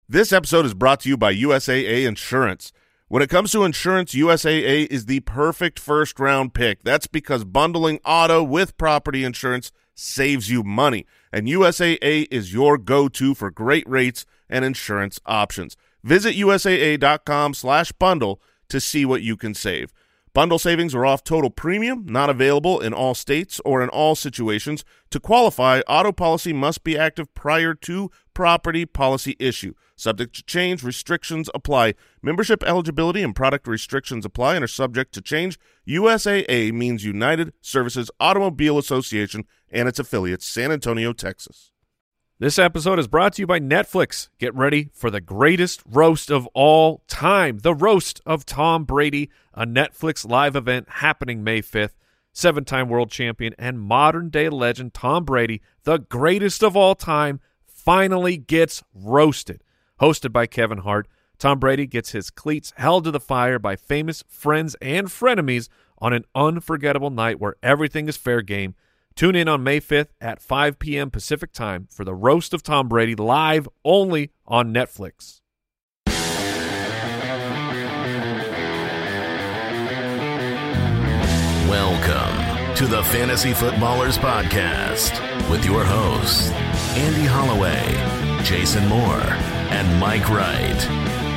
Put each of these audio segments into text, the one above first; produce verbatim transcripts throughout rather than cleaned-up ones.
This episode is brought to you by U S A A Insurance. When it comes to insurance, U S A A is the perfect first-round pick. That's because bundling auto with property insurance saves you money, and U S A A is your go-to for great rates and insurance options. Visit U S A A dot com slash bundle to see what you can save. Bundle savings are off total premium, not available in all states or in all situations. To qualify, auto policy must be active prior to property policy issue. Subject to change, restrictions apply. Membership eligibility and product restrictions apply and are subject to change. U S A A means United Services Automobile Association and its affiliates, San Antonio, Texas. This episode is brought to you by Netflix. Get ready for the greatest roast of all time, the roast of Tom Brady, a Netflix live event happening May fifth. Seven-time world champion and modern-day legend Tom Brady, the greatest of all time, finally gets roasted. Hosted by Kevin Hart, Tom Brady gets his cleats held to the fire by famous friends and frenemies on an unforgettable night where everything is fair game. Tune in on May fifth at five p.m. Pacific Time for the Roast of Tom Brady, live only on Netflix. Welcome to the Fantasy Footballers Podcast with your hosts, Andy Holloway, Jason Moore, and Mike Wright.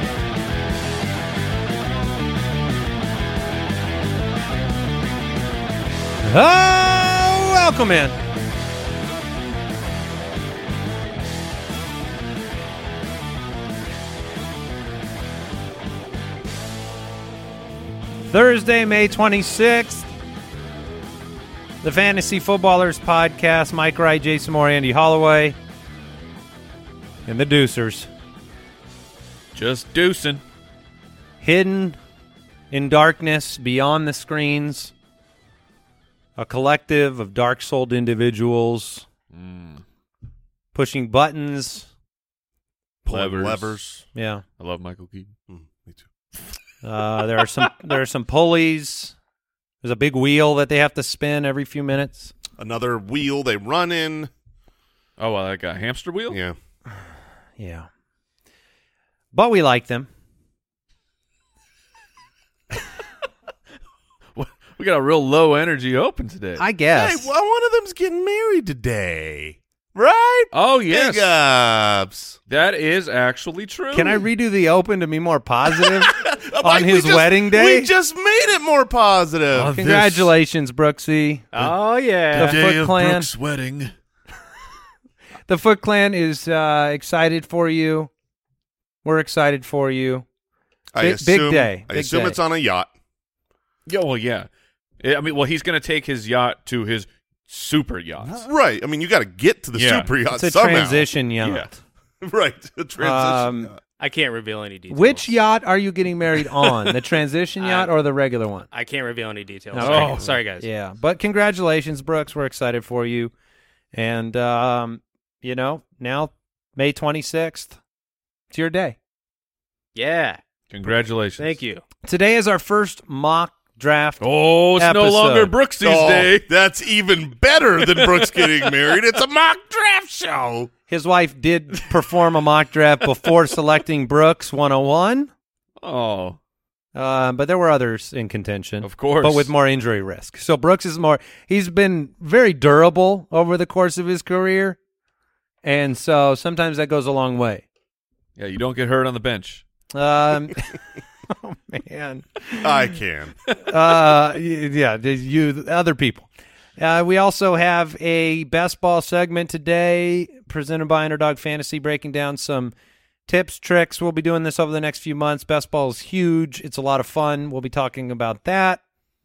Oh, welcome in. Thursday, May twenty-sixth. The Fantasy Footballers Podcast. Mike Wright, Jason Moore, Andy Holloway. And the Deucers. Just deucing. Hidden in darkness beyond the screens. A collective of dark-souled individuals Mm. pushing buttons. Pulling Levers. levers. Yeah. I love Michael Keaton. Mm, me too. Uh, there are some there are some pulleys. There's a big wheel that they have to spin every few minutes. Another wheel they run in. Oh, well, like a hamster wheel? Yeah. Yeah. But we like them. We got a real low energy open today. I guess. Hey, well, one of them's getting married today. Right? oh, yes. Big ups. That is actually true. Can I redo the open to be more positive Uh, on Mike, we his just- wedding day? We just made it more positive. Oh, Congratulations, Brooksy. Oh, yeah. The Foot Clan. Brooks' wedding. The Foot Clan is uh, excited for you. We're excited for you. I big- big assume, day. I Big assume day. it's on a yacht. Yeah, well, yeah. I mean, well, he's going to take his yacht to his super yachts. Right. I mean, you got to get to the Yeah. super yacht It's a somehow. transition yacht. Yeah. Right. A transition Um, yacht. I can't reveal any details. Which yacht are you getting married on? The transition yacht I- or the regular one? I can't reveal any details. Oh. Sorry, sorry guys. Yeah, but congratulations, Brooks. We're excited for you. And, um, you know, now May twenty-sixth, it's your day. Yeah. Congratulations. Thank you. Today is our first mock draft. Oh, it's no Episode. longer Brooksy's Oh, day. that's even better than Brooks getting married. It's a mock draft show. His wife did perform a mock draft before selecting Brooks one oh one, Oh, uh, but there were others in contention. of course. But with more injury risk. So Brooks is more, he's been very durable over the course of his career. And so sometimes that goes a long way. Yeah, you don't get hurt on the bench. Um, oh, man. I can. uh, y- yeah, the- you, other people. Uh, we also have a best ball segment today presented by Underdog Fantasy, breaking down some tips, tricks. We'll be doing this over the next few months. Best ball is huge. It's a lot of fun. We'll be talking about that.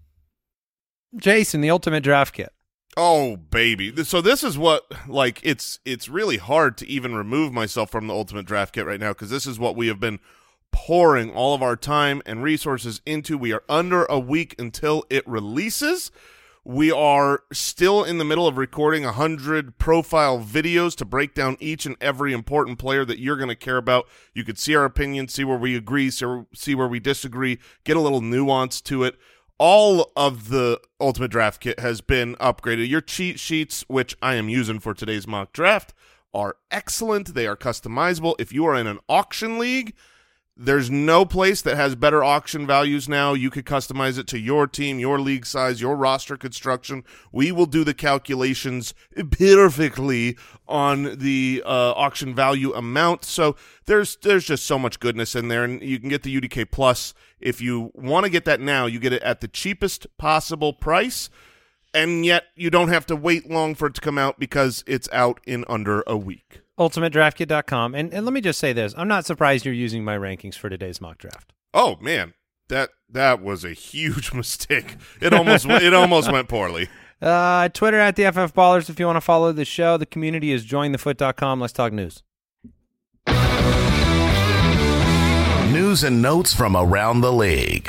Jason, the ultimate draft kit. Oh, baby. So this is what, like, it's it's really hard to even remove myself from the Ultimate Draft Kit right now because this is what we have been pouring all of our time and resources into. We are under a week until it releases. We are still in the middle of recording one hundred profile videos to break down each and every important player that you're going to care about. You could see our opinions, see where we agree, see where we disagree, get a little nuance to it. All of the Ultimate Draft Kit has been upgraded. Your cheat sheets, which I am using for today's mock draft, are excellent. They are customizable. If you are in an auction league, there's no place that has better auction values now. You could customize it to your team, your league size, your roster construction. We will do the calculations perfectly on the uh, auction value amount. So there's there's just so much goodness in there, and you can get the U D K Plus. If you want to get that now, you get it at the cheapest possible price, and yet you don't have to wait long for it to come out because it's out in under a week. ultimate draft kit dot com. And, and let me just say this. I'm not surprised you're using my rankings for today's mock draft. Oh, man. That that was a huge mistake. It almost it almost went poorly. Uh, Twitter at the F F Ballers if you want to follow the show. The community is join the foot dot com. Let's talk news. News and notes from around the league.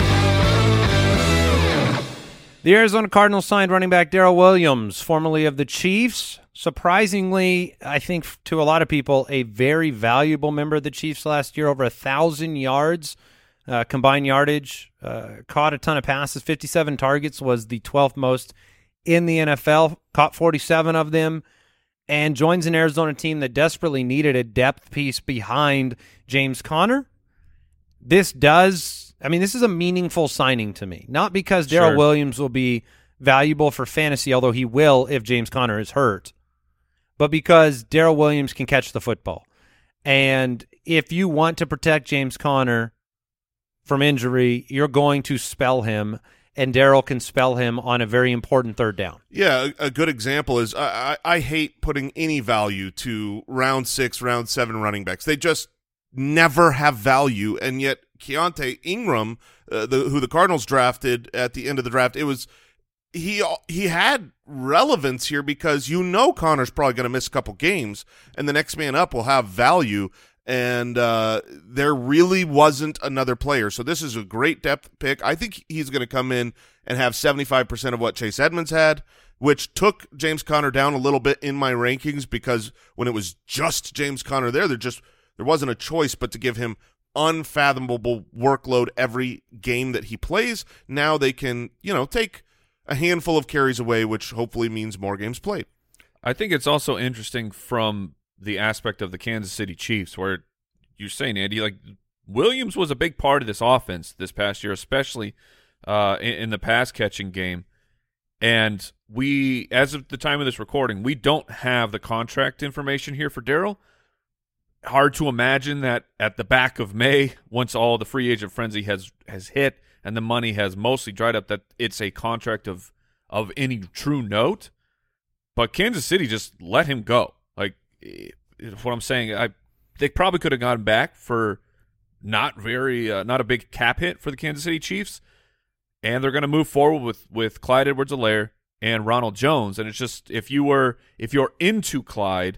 The Arizona Cardinals signed running back Darrell Williams, formerly of the Chiefs. Surprisingly, I think to a lot of people, a very valuable member of the Chiefs last year, over a thousand yards, uh, combined yardage, uh, caught a ton of passes, fifty-seven targets, was the twelfth most in the N F L, caught forty-seven of them, and joins an Arizona team that desperately needed a depth piece behind James Conner. This does, I mean, this is a meaningful signing to me, not because Darrell Sure. Williams will be valuable for fantasy, although he will if James Conner is hurt, but because Darrell Williams can catch the football. And if you want to protect James Conner from injury, you're going to spell him, and Darrell can spell him on a very important third down. Yeah, a, a good example is I, I, I hate putting any value to round six, round seven running backs. They just never have value, and yet Keontae Ingram, uh, the, who the Cardinals drafted at the end of the draft, it was he he had relevance here because you know Connor's probably going to miss a couple games, and the next man up will have value, and uh, there really wasn't another player. So this is a great depth pick. I think he's going to come in and have seventy-five percent of what Chase Edmonds had, which took James Conner down a little bit in my rankings because when it was just James Conner there, there just there wasn't a choice but to give him unfathomable workload every game that he plays. Now they can, you know, take a handful of carries away, which hopefully means more games played. I think it's also interesting from the aspect of the Kansas City Chiefs, where you're saying, Andy, like Williams was a big part of this offense this past year, especially uh, in, in the pass-catching game. And we, as of the time of this recording, we don't have the contract information here for Darrell. Hard to imagine that at the back of May, once all the free agent frenzy has has hit and the money has mostly dried up, that it's a contract of of any true note. But Kansas City just let him go. Like, what I'm saying, I they probably could have gotten back for not very uh, not a big cap hit for the Kansas City Chiefs, and they're going to move forward with with Clyde Edwards-Helaire and Ronald Jones. And it's just, if you were if you're into Clyde,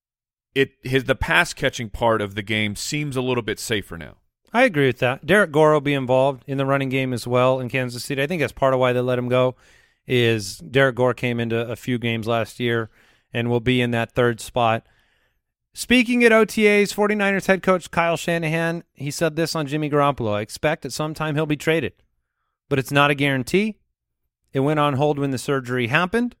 it his the pass catching part of the game seems a little bit safer now. I agree with that. Derek Gore will be involved in the running game as well in Kansas City. I think that's part of why they let him go, is Derek Gore came into a few games last year and will be in that third spot. Speaking at O T As, 49ers head coach Kyle Shanahan, he said this on Jimmy Garoppolo: I expect at some time he'll be traded, but it's not a guarantee. It went on hold when the surgery happened.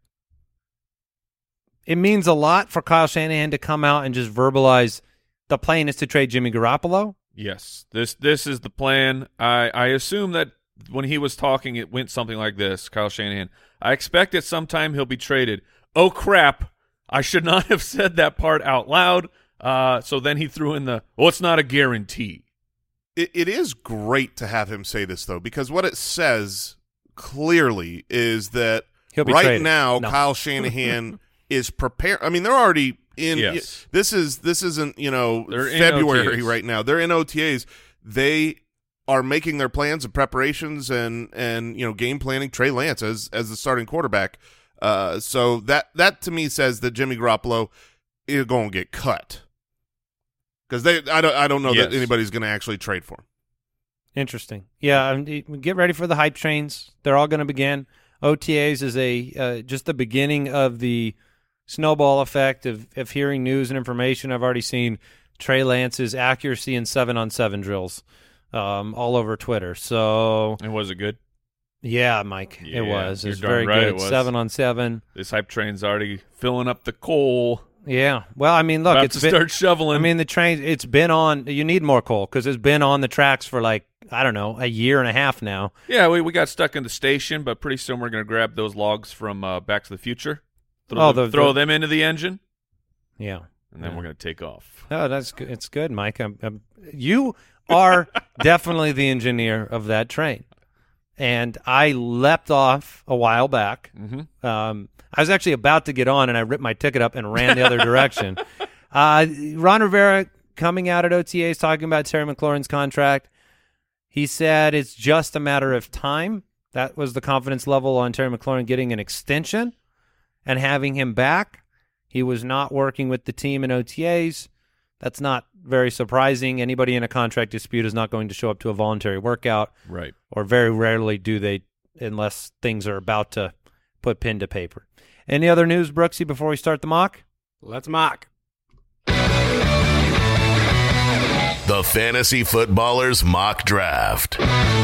It means a lot for Kyle Shanahan to come out and just verbalize the plan is to trade Jimmy Garoppolo. Yes, this this is the plan. I, I assume that when he was talking, it went something like this, Kyle Shanahan. I expect at some time he'll be traded. Oh, crap. I should not have said that part out loud. Uh, so then he threw in the, well, it's not a guarantee. It, it is great to have him say this, though, because what it says clearly is that He'll be right traded. now No. Kyle Shanahan is prepared. I mean, they're already in. Yes. This is this isn't you know They're in February O T As. right now. They're in O T As. They are making their plans and preparations and and you know game planning Trey Lance as as the starting quarterback. Uh, so that that to me says that Jimmy Garoppolo is going to get cut because they I don't I don't know Yes. that anybody's going to actually trade for him. Interesting. Yeah, um, get ready for the hype trains. They're all going to begin. O T As is a uh, just the beginning of the snowball effect of, of hearing news and information. I've already seen Trey Lance's accuracy in seven-on-seven drills um, all over Twitter. So, And was it good? yeah, Mike, Yeah, it was. It you're was darn very right good. it was. Seven-on-seven. This hype train's already filling up the coal. Yeah. Well, I mean, look, About it's to been, start shoveling. I mean, the train, it's been on, you need more coal because it's been on the tracks for like, I don't know, a year and a half now. yeah, we, we got stuck in the station, but pretty soon we're going to grab those logs from uh, Back to the Future, throw, Oh, them, the- throw the- them into the engine, Yeah. and then Yeah. we're going to take off. Oh, that's good. It's good, Mike. I'm, I'm, you are definitely the engineer of that train. And I leapt off a while back. Mm-hmm. Um, I was actually about to get on, and I ripped my ticket up and ran the other direction. Uh, Ron Rivera coming out at O T As talking about Terry McLaurin's contract. He said it's just a matter of time. That was the confidence level on Terry McLaurin getting an extension and having him back. He was not working with the team in O T As. That's not very surprising. Anybody in a contract dispute is not going to show up to a voluntary workout, Right. or very rarely do they unless things are about to put pen to paper. Any other news, Brooksy, before we start the mock? Let's mock. The Fantasy Footballers Mock Draft.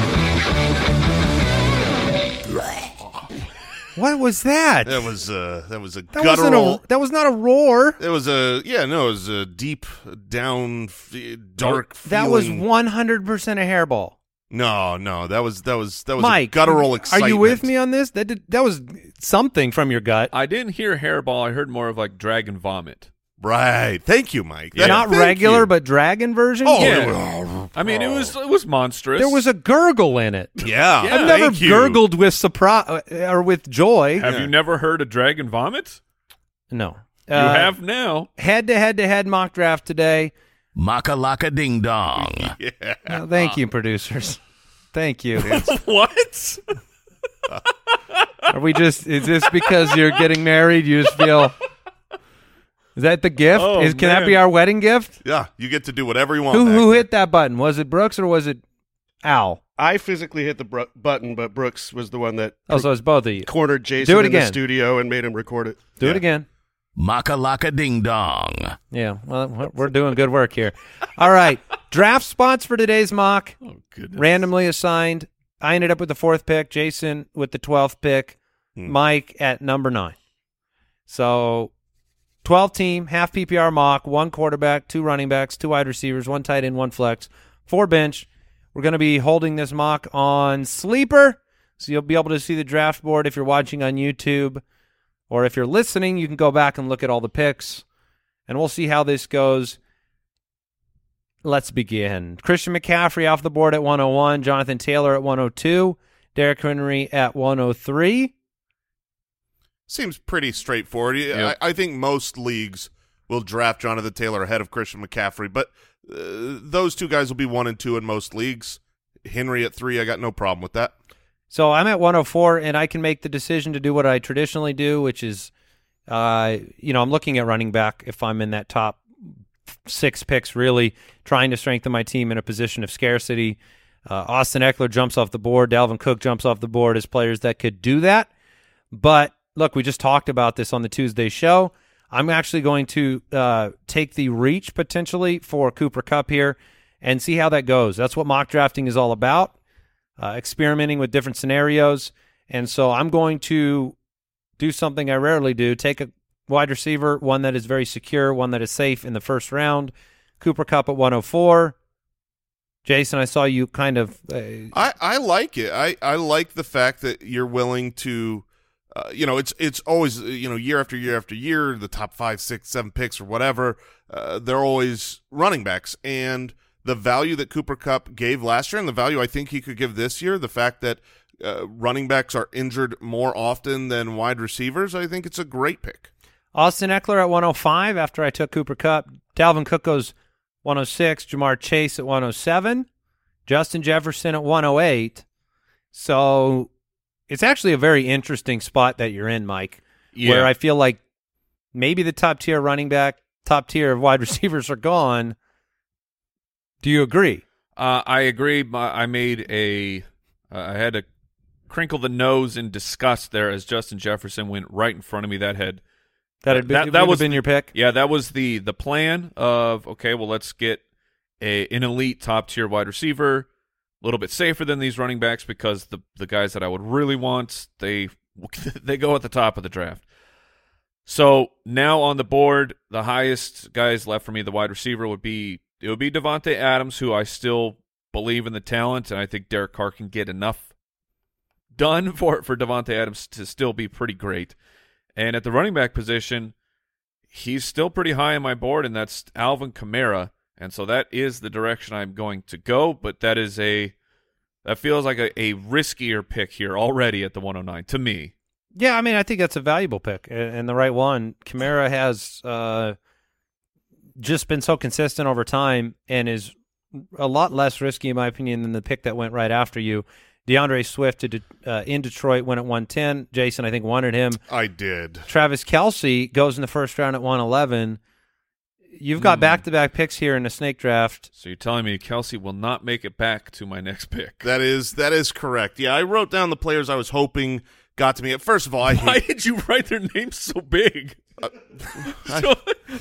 What was that? That was uh, that was a That wasn't guttural. a, that was not a roar. It was a yeah, no, it was a deep down, f- dark. That was feeling. one hundred percent a hairball. No, no, that was that was that was Mike, a guttural excitement. Are you with me on this? That did, that was something from your gut. I didn't hear hairball. I heard more of like dragon vomit. Right. Thank you, Mike. Yeah. Not Thank regular, you. but dragon version. Oh, Yeah. I mean, it was it was monstrous. There was a gurgle in it. yeah. Yeah, I've never thank you. gurgled with surprise or with joy. Have Yeah. you never heard a dragon vomit? No. You Uh, have now. head to head to head mock draft today. Makalaka Ding Dong. Yeah. Oh, thank you, producers. Thank you. What? Are we just? Is this because you're getting married? You just feel. Is that the gift? Oh, is can that man. be our wedding gift? Yeah, you get to do whatever you want. Who back who there. hit that button? Was it Brooks or was it Al? I physically hit the br- button, but Brooks was the one that Oh, so it's both of you. cornered Jason Do it in the again. studio and made him record it. Do Yeah. it again. Makalaka Ding Dong. Yeah, well, we're- we're doing good work here. All right, draft spots for today's mock, Oh goodness. randomly assigned. I ended up with the fourth pick, Jason with the twelfth pick, Hmm. Mike at number nine. So twelve team, half P P R mock, one quarterback, two running backs, two wide receivers, one tight end, one flex, four bench. We're going to be holding this mock on Sleeper, so you'll be able to see the draft board if you're watching on YouTube. Or if you're listening, you can go back and look at all the picks, and we'll see how this goes. Let's begin. Christian McCaffrey off the board at one oh one, Jonathan Taylor at one oh two, Derrick Henry at one oh three. Seems pretty straightforward. Yep. I, I think most leagues will draft Jonathan Taylor ahead of Christian McCaffrey, but uh, those two guys will be one and two in most leagues. Henry at three, I got no problem with that. So I'm at one oh four, and I can make the decision to do what I traditionally do, which is, uh, you know, I'm looking at running back if I'm in that top six picks, really trying to strengthen my team in a position of scarcity. Uh, Austin Eckler jumps off the board. Dalvin Cook jumps off the board as players that could do that. But look, we just talked about this on the Tuesday show. I'm actually going to uh, take the reach potentially for Cooper Kupp here and see how that goes. That's what mock drafting is all about. Uh, experimenting with different scenarios. And so I'm going to do something I rarely do, take a wide receiver, one that is very secure, one that is safe in the first round. Cooper Kupp at one oh four. Jason, I saw you kind of uh, I, I like it. I, I like the fact that you're willing to, uh, you know, it's it's always, you know, year after year after year, the top five, six, seven picks or whatever, uh, they're always running backs. And the value that Cooper Kupp gave last year and the value I think he could give this year, the fact that uh, running backs are injured more often than wide receivers, I think it's a great pick. Austin Eckler at one oh five after I took Cooper Kupp. Dalvin Cook goes one oh six, Jamar Chase at one oh seven, Justin Jefferson at one oh eight. So it's actually a very interesting spot that you're in, Mike, Yeah. where I feel like maybe the top tier running back, top tier of wide receivers are gone. Do you agree? Uh, I agree. My- I made a. Uh, I had to crinkle the nose in disgust there as Justin Jefferson went right in front of me. That had That had been, That- it that would have was been your pick? yeah, that was the the plan of okay. Well, let's get a an elite top tier wide receiver, a little bit safer than these running backs because the the guys that I would really want they they go at the top of the draft. So now on the board, the highest guys left for me, the wide receiver, would be it would be Davante Adams, who I still believe in the talent, and I think Derek Carr can get enough done for for Davante Adams to still be pretty great. And at the running back position, he's still pretty high on my board, and that's Alvin Kamara. And so that is the direction I'm going to go, but that is a that feels like a, a riskier pick here already at the one oh nine to me. Yeah, I mean, I think that's a valuable pick and, and the right one. Kamara has uh, just been so consistent over time and is a lot less risky, in my opinion, than the pick that went right after you. DeAndre Swift to, uh, in Detroit went at one ten. Jason, I think, wanted him. I did. Travis Kelce goes in the first round at one eleven. You've got Mm. back-to-back picks here in a snake draft. So you're telling me Kelce will not make it back to my next pick? That is that is correct. Yeah, I wrote down the players I was hoping got to me. First of all, I Why hate did you write their names so big? because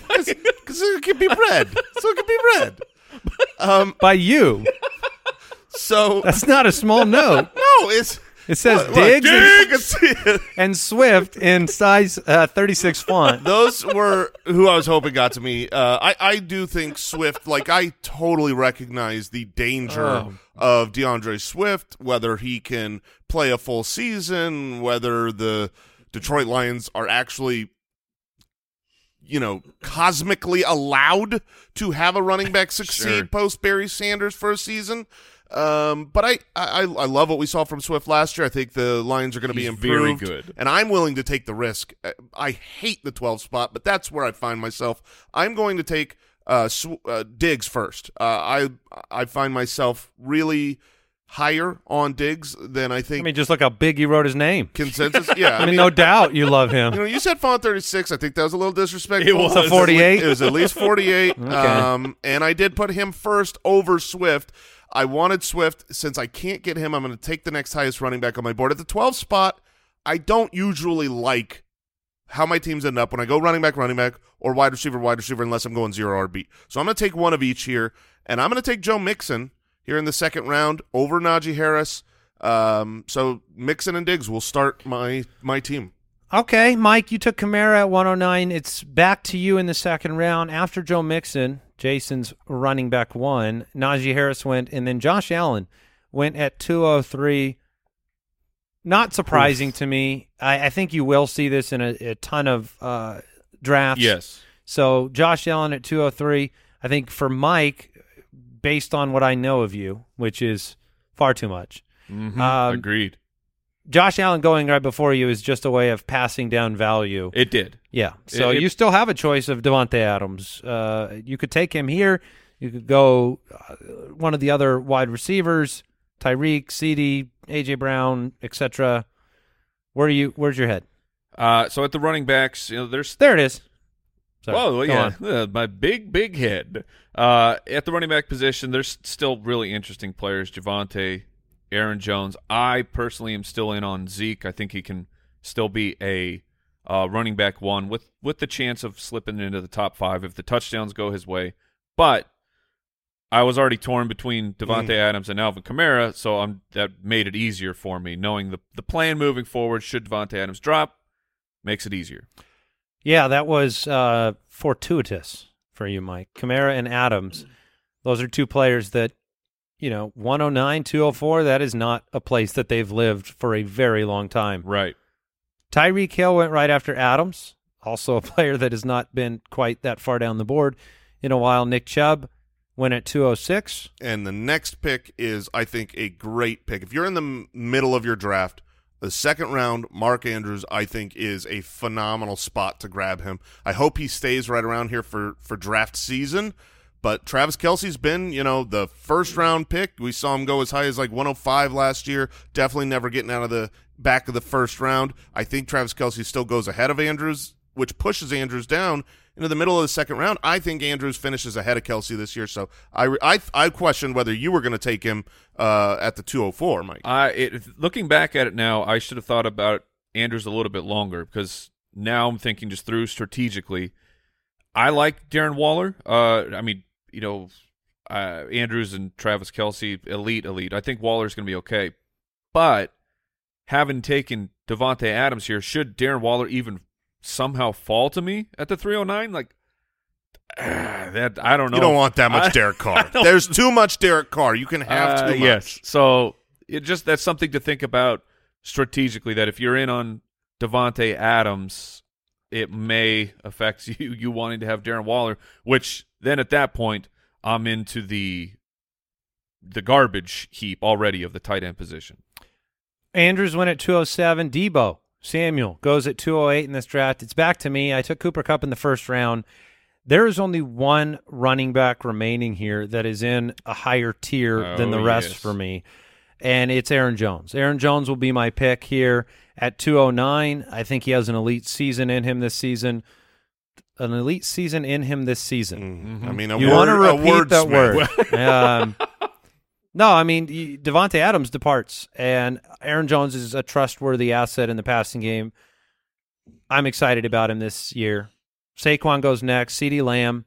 it can be read. So it can be read. Um, By you. so That's not a small note. no, it's It says look, look, Diggs and, you can see it. and Swift in size uh, thirty-six font. Those were who I was hoping got to me. Uh, I, I do think Swift, like I totally recognize the danger Oh. of DeAndre Swift, whether he can play a full season, whether the Detroit Lions are actually, you know, cosmically allowed to have a running back succeed Sure. post Barry Sanders for a season. Um, but I, I, I love what we saw from Swift last year. I think the Lions are going to be He's very improved. good. And I'm willing to take the risk. I- I hate the twelve spot, but that's where I find myself. I'm going to take uh, Sw- uh, Diggs first. Uh, I I find myself really higher on Diggs than I I think mean, just look how big you wrote his name. consensus. Yeah, I mean, no doubt you love him. you know, you said font thirty-six. I think that was a little disrespectful. It was. So forty-eight? It was at least forty-eight. Okay. Um, and I did put him first over Swift. I wanted Swift. Since I can't get him, I'm going to take the next highest running back on my board. At the twelve spot, I don't usually like how my teams end up when I go running back, running back, or wide receiver, wide receiver, unless I'm going zero R B. So I'm going to take one of each here, and I'm going to take Joe Mixon here in the second round over Najee Harris. Um, so Mixon and Diggs will start my my team. Okay, Mike, you took Kamara at one oh nine. It's back to you in the second round. After Joe Mixon, Jason's running back one. Najee Harris went, and then Josh Allen went at two oh three. Not surprising to me. I, I think you will see this in a, a ton of uh, drafts. Yes. So Josh Allen at two oh three. I think for Mike, based on what I know of you, which is far too much, Mhm. Um, Agreed. Josh Allen going right before you is just a way of passing down value. It did. Yeah. So It- it- you still have a choice of Devontae Adams. Uh, you could take him here. You could go uh, one of the other wide receivers, Tyreek, CeeDee, A J Brown, et cetera. Where are you? Where's your head? Uh, so at the running backs, you know, there's There it is. Sorry, Whoa, go yeah, on. uh, my big, big head. Uh, at the running back position, there's still really interesting players. Javonte, Aaron Jones. I personally am still in on Zeke. I think he can still be a uh, running back one with, with the chance of slipping into the top five if the touchdowns go his way. But I was already torn between Devontae Adams and Alvin Kamara, so I'm, that made it easier for me. Knowing the, the plan moving forward, should Devontae Adams drop, makes it easier. Yeah, that was uh, fortuitous for you, Mike. Kamara and Adams, those are two players that, you know, one oh nine, two oh four, that is not a place that they've lived for a very long time. Right. Tyreek Hill went right after Adams, also a player that has not been quite that far down the board in a while. Nick Chubb went at two oh six. And the next pick is, I think, a great pick. If you're in the m- middle of your draft, the second round, Mark Andrews, I think, is a phenomenal spot to grab him. I hope he stays right around here for, for draft season. But Travis Kelce's been, you know, the first-round pick. We saw him go as high as like one oh five last year. Definitely never getting out of the back of the first round. I think Travis Kelce still goes ahead of Andrews, which pushes Andrews down into the middle of the second round. I think Andrews finishes ahead of Kelce this year. So I, I, I questioned whether you were going to take him uh, at the two oh four, Mike. I it, looking back at it now, I should have thought about Andrews a little bit longer because now I'm thinking just through strategically. I like Darren Waller. Uh, I mean, you know, uh, Andrews and Travis Kelce, elite, elite. I think Waller's going to be okay. But having taken Devontae Adams here, should Darren Waller even somehow fall to me at the three oh nine, like ah, that I don't know. You don't want that much I- Derek Carr. don't- There's too much Derek Carr. You can have Uh, too much. Yes. So it just that's something to think about strategically, that if you're in on Devontae Adams, it may affect you you wanting to have Darren Waller, which then at that point I'm into the the garbage heap already of the tight end position. Andrews went at two oh seven. Debo Samuel goes at two oh eight in this draft. It's back to me. I took Cooper Kupp in the first round. There is only one running back remaining here that is in a higher tier Oh, than the rest yes. for me, and it's Aaron Jones. Aaron Jones will be my pick here at two oh nine. I think he has an elite season in him this season. An elite season in him this season. Mhm. I mean, a You word, want to a repeat that wordsmith. word. um, no, I mean, y- Devontae Adams departs, and Aaron Jones is a trustworthy asset in the passing game. I'm excited about him this year. Saquon goes next. CeeDee Lamb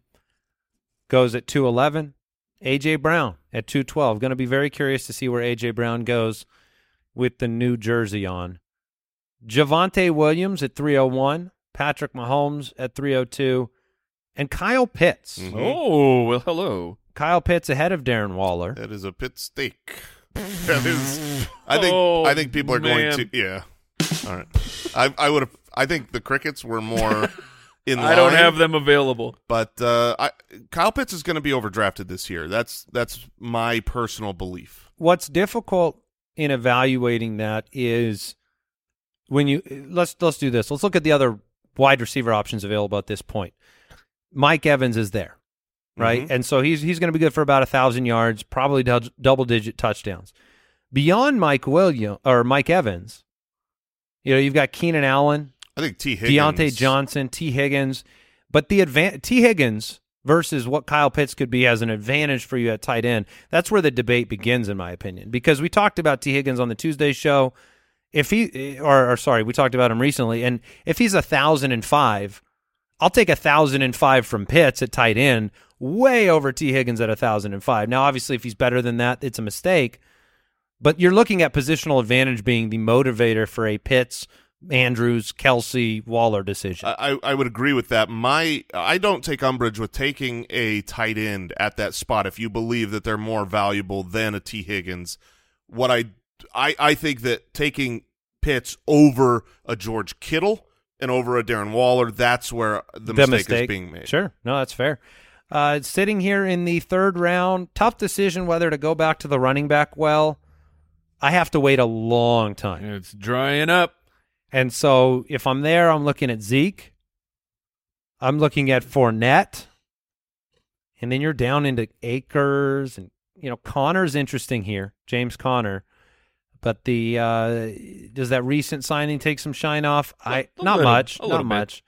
goes at two eleven. A J. Brown at two twelve. Going to be very curious to see where A J. Brown goes with the new jersey on. Javonte Williams at three oh one. Patrick Mahomes at three oh two. And Kyle Pitts. Mhm. Oh, well, hello. Kyle Pitts ahead of Darren Waller. That is a pit steak. That is. I think. Oh, I think people are man. going to. Yeah. All right. I. I would have. I think the Crickets were more in line. I don't have them available. But uh, I, Kyle Pitts is going to be overdrafted this year. That's that's my personal belief. What's difficult in evaluating that is when you let's let's do this. Let's look at the other wide receiver options available at this point. Mike Evans is there, right? Mhm. And so he's he's going to be good for about a thousand yards, probably dou- double digit touchdowns. Beyond Mike William or Mike Evans, you know, you've got Keenan Allen, I think T. Higgins. Deontay Johnson, T. Higgins, but the advan- T. Higgins versus what Kyle Pitts could be as an advantage for you at tight end. That's where the debate begins, in my opinion, because we talked about T. Higgins on the Tuesday show. If he, or, or sorry, we talked about him recently, and if he's a thousand and five, I'll take a thousand and five from Pitts at tight end, way over T. Higgins at a thousand and five. Now, obviously, if he's better than that, it's a mistake. But you're looking at positional advantage being the motivator for a Pitts, Andrews, Kelsey, Waller decision. I, I would agree with that. My I don't take umbrage with taking a tight end at that spot if you believe that they're more valuable than a T. Higgins. What I I, I think that taking Pitts over a George Kittle and over a Darren Waller, that's where the, The mistake, is being made. Sure. No, that's fair. Uh, sitting here in the third round, tough decision whether to go back to the running back well. I have to wait a long time. It's drying up. And so if I'm there, I'm looking at Zeke. I'm looking at Fournette. And then you're down into Akers. And, you know, Connor's interesting here, James Conner. But the uh, does that recent signing take some shine off? I A Not little- much. a Not little bit. much.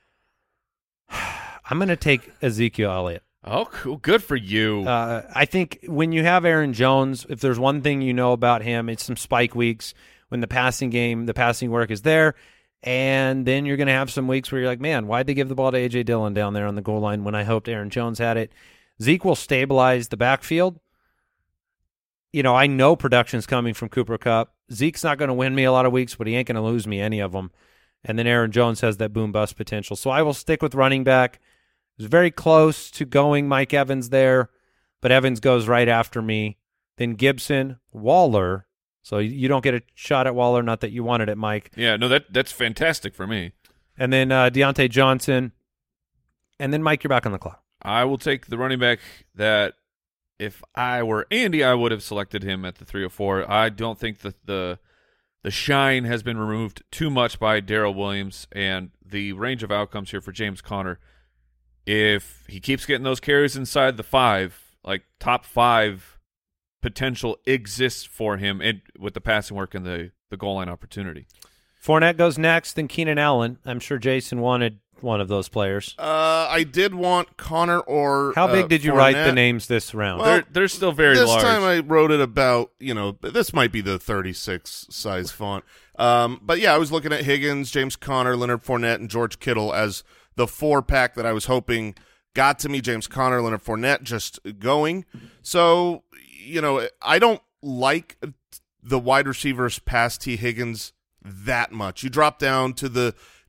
I'm going to take Ezekiel Elliott. Oh, cool. Good for you. Uh, I think when you have Aaron Jones, if there's one thing you know about him, it's some spike weeks when the passing game, the passing work is there. And then you're going to have some weeks where you're like, man, why'd they give the ball to A J. Dillon down there on the goal line when I hoped Aaron Jones had it? Zeke will stabilize the backfield. You know, I know production's coming from Cooper Kupp. Zeke's not going to win me a lot of weeks, but he ain't going to lose me any of them. And then Aaron Jones has that boom-bust potential. So I will stick with running back. It was very close to going Mike Evans there, but Evans goes right after me. Then Gibson, Waller. So you don't get a shot at Waller, not that you wanted it, Mike. yeah, no, that that's fantastic for me. And then uh, Deontay Johnson. And then, Mike, you're back on the clock. I will take the running back that if I were Andy, I would have selected him at the three oh four. I don't think that the the shine has been removed too much by Darrell Williams, and the range of outcomes here for James Conner, if he keeps getting those carries inside the five, like top five potential exists for him and with the passing work and the, the goal line opportunity. Fournette goes next, then Keenan Allen. I'm sure Jason wanted one of those players. Uh, I did want Connor or How big uh, did you write the Fournette. names this round? Well, they're, they're still very this large. time I wrote it about, you know, this might be the thirty-six size font. Um, but yeah, I was looking at Higgins, James Conner, Leonard Fournette, and George Kittle as the four pack that I was hoping got to me. James Conner, Leonard Fournette just going. So, you know, I don't like the wide receivers past T. Higgins that much. You drop down to the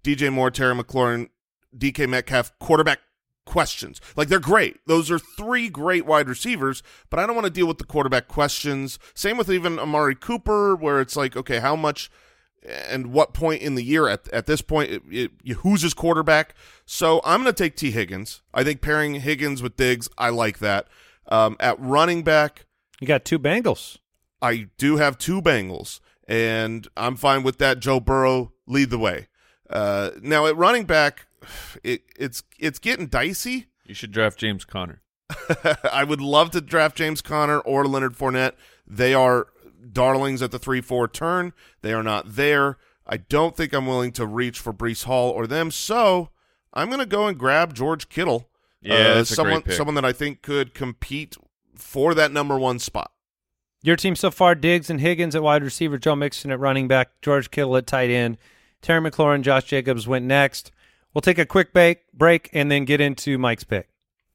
D J Moore, Terry McLaurin, D K Metcalf, quarterback questions. Like, they're great. Those are three great wide receivers, but I don't want to deal with the quarterback questions. Same with even Amari Cooper, where it's like, okay, how much and what point in the year at at this point, it, it, who's his quarterback? So I'm going to take T. Higgins. I think pairing Higgins with Diggs, I like that. Um, at running back, you got two Bengals. I do have two Bengals, and I'm fine with that. Joe Burrow, lead the way. Uh, now at running back, it, it's it's getting dicey. You should draft James Conner. I would love to draft James Conner or Leonard Fournette. They are darlings at the three four turn. They are not there. I don't think I'm willing to reach for Breece Hall or them, so I'm going to go and grab George Kittle. Yeah, uh, that's someone, a great pick. someone that I think could compete for that number one spot. Your team so far, Diggs and Higgins at wide receiver, Joe Mixon at running back, George Kittle at tight end, Terry McLaurin, Josh Jacobs went next. We'll take a quick break, break and then get into Mike's pick.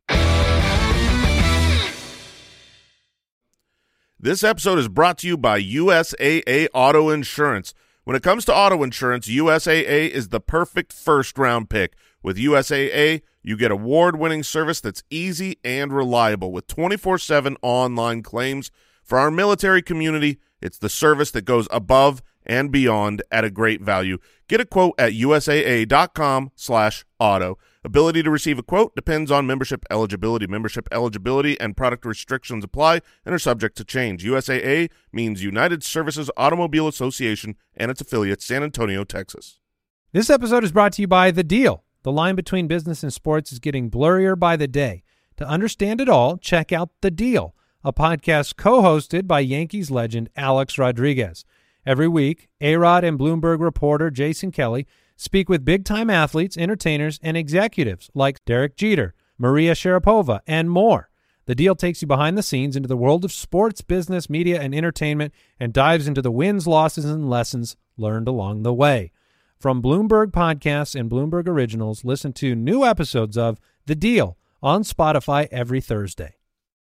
This episode is brought to you by U S A A Auto Insurance. When it comes to auto insurance, U S A A is the perfect first-round pick. With U S A A, you get award-winning service that's easy and reliable with twenty-four seven online claims. For our military community, it's the service that goes above and beyond at a great value. Get a quote at U S A A dot com slash auto. Ability to receive a quote depends on membership eligibility. Membership eligibility and product restrictions apply and are subject to change. U S A A means United Services Automobile Association and its affiliates, San Antonio, Texas. This episode is brought to you by The Deal. The line between business and sports is getting blurrier by the day. To understand it all, check out The Deal, a podcast co-hosted by Yankees legend Alex Rodriguez. Every week, A-Rod and Bloomberg reporter Jason Kelly speak with big-time athletes, entertainers, and executives like Derek Jeter, Maria Sharapova, and more. The Deal takes you behind the scenes into the world of sports, business, media, and entertainment and dives into the wins, losses, and lessons learned along the way. From Bloomberg Podcasts and Bloomberg Originals, listen to new episodes of The Deal on Spotify every Thursday.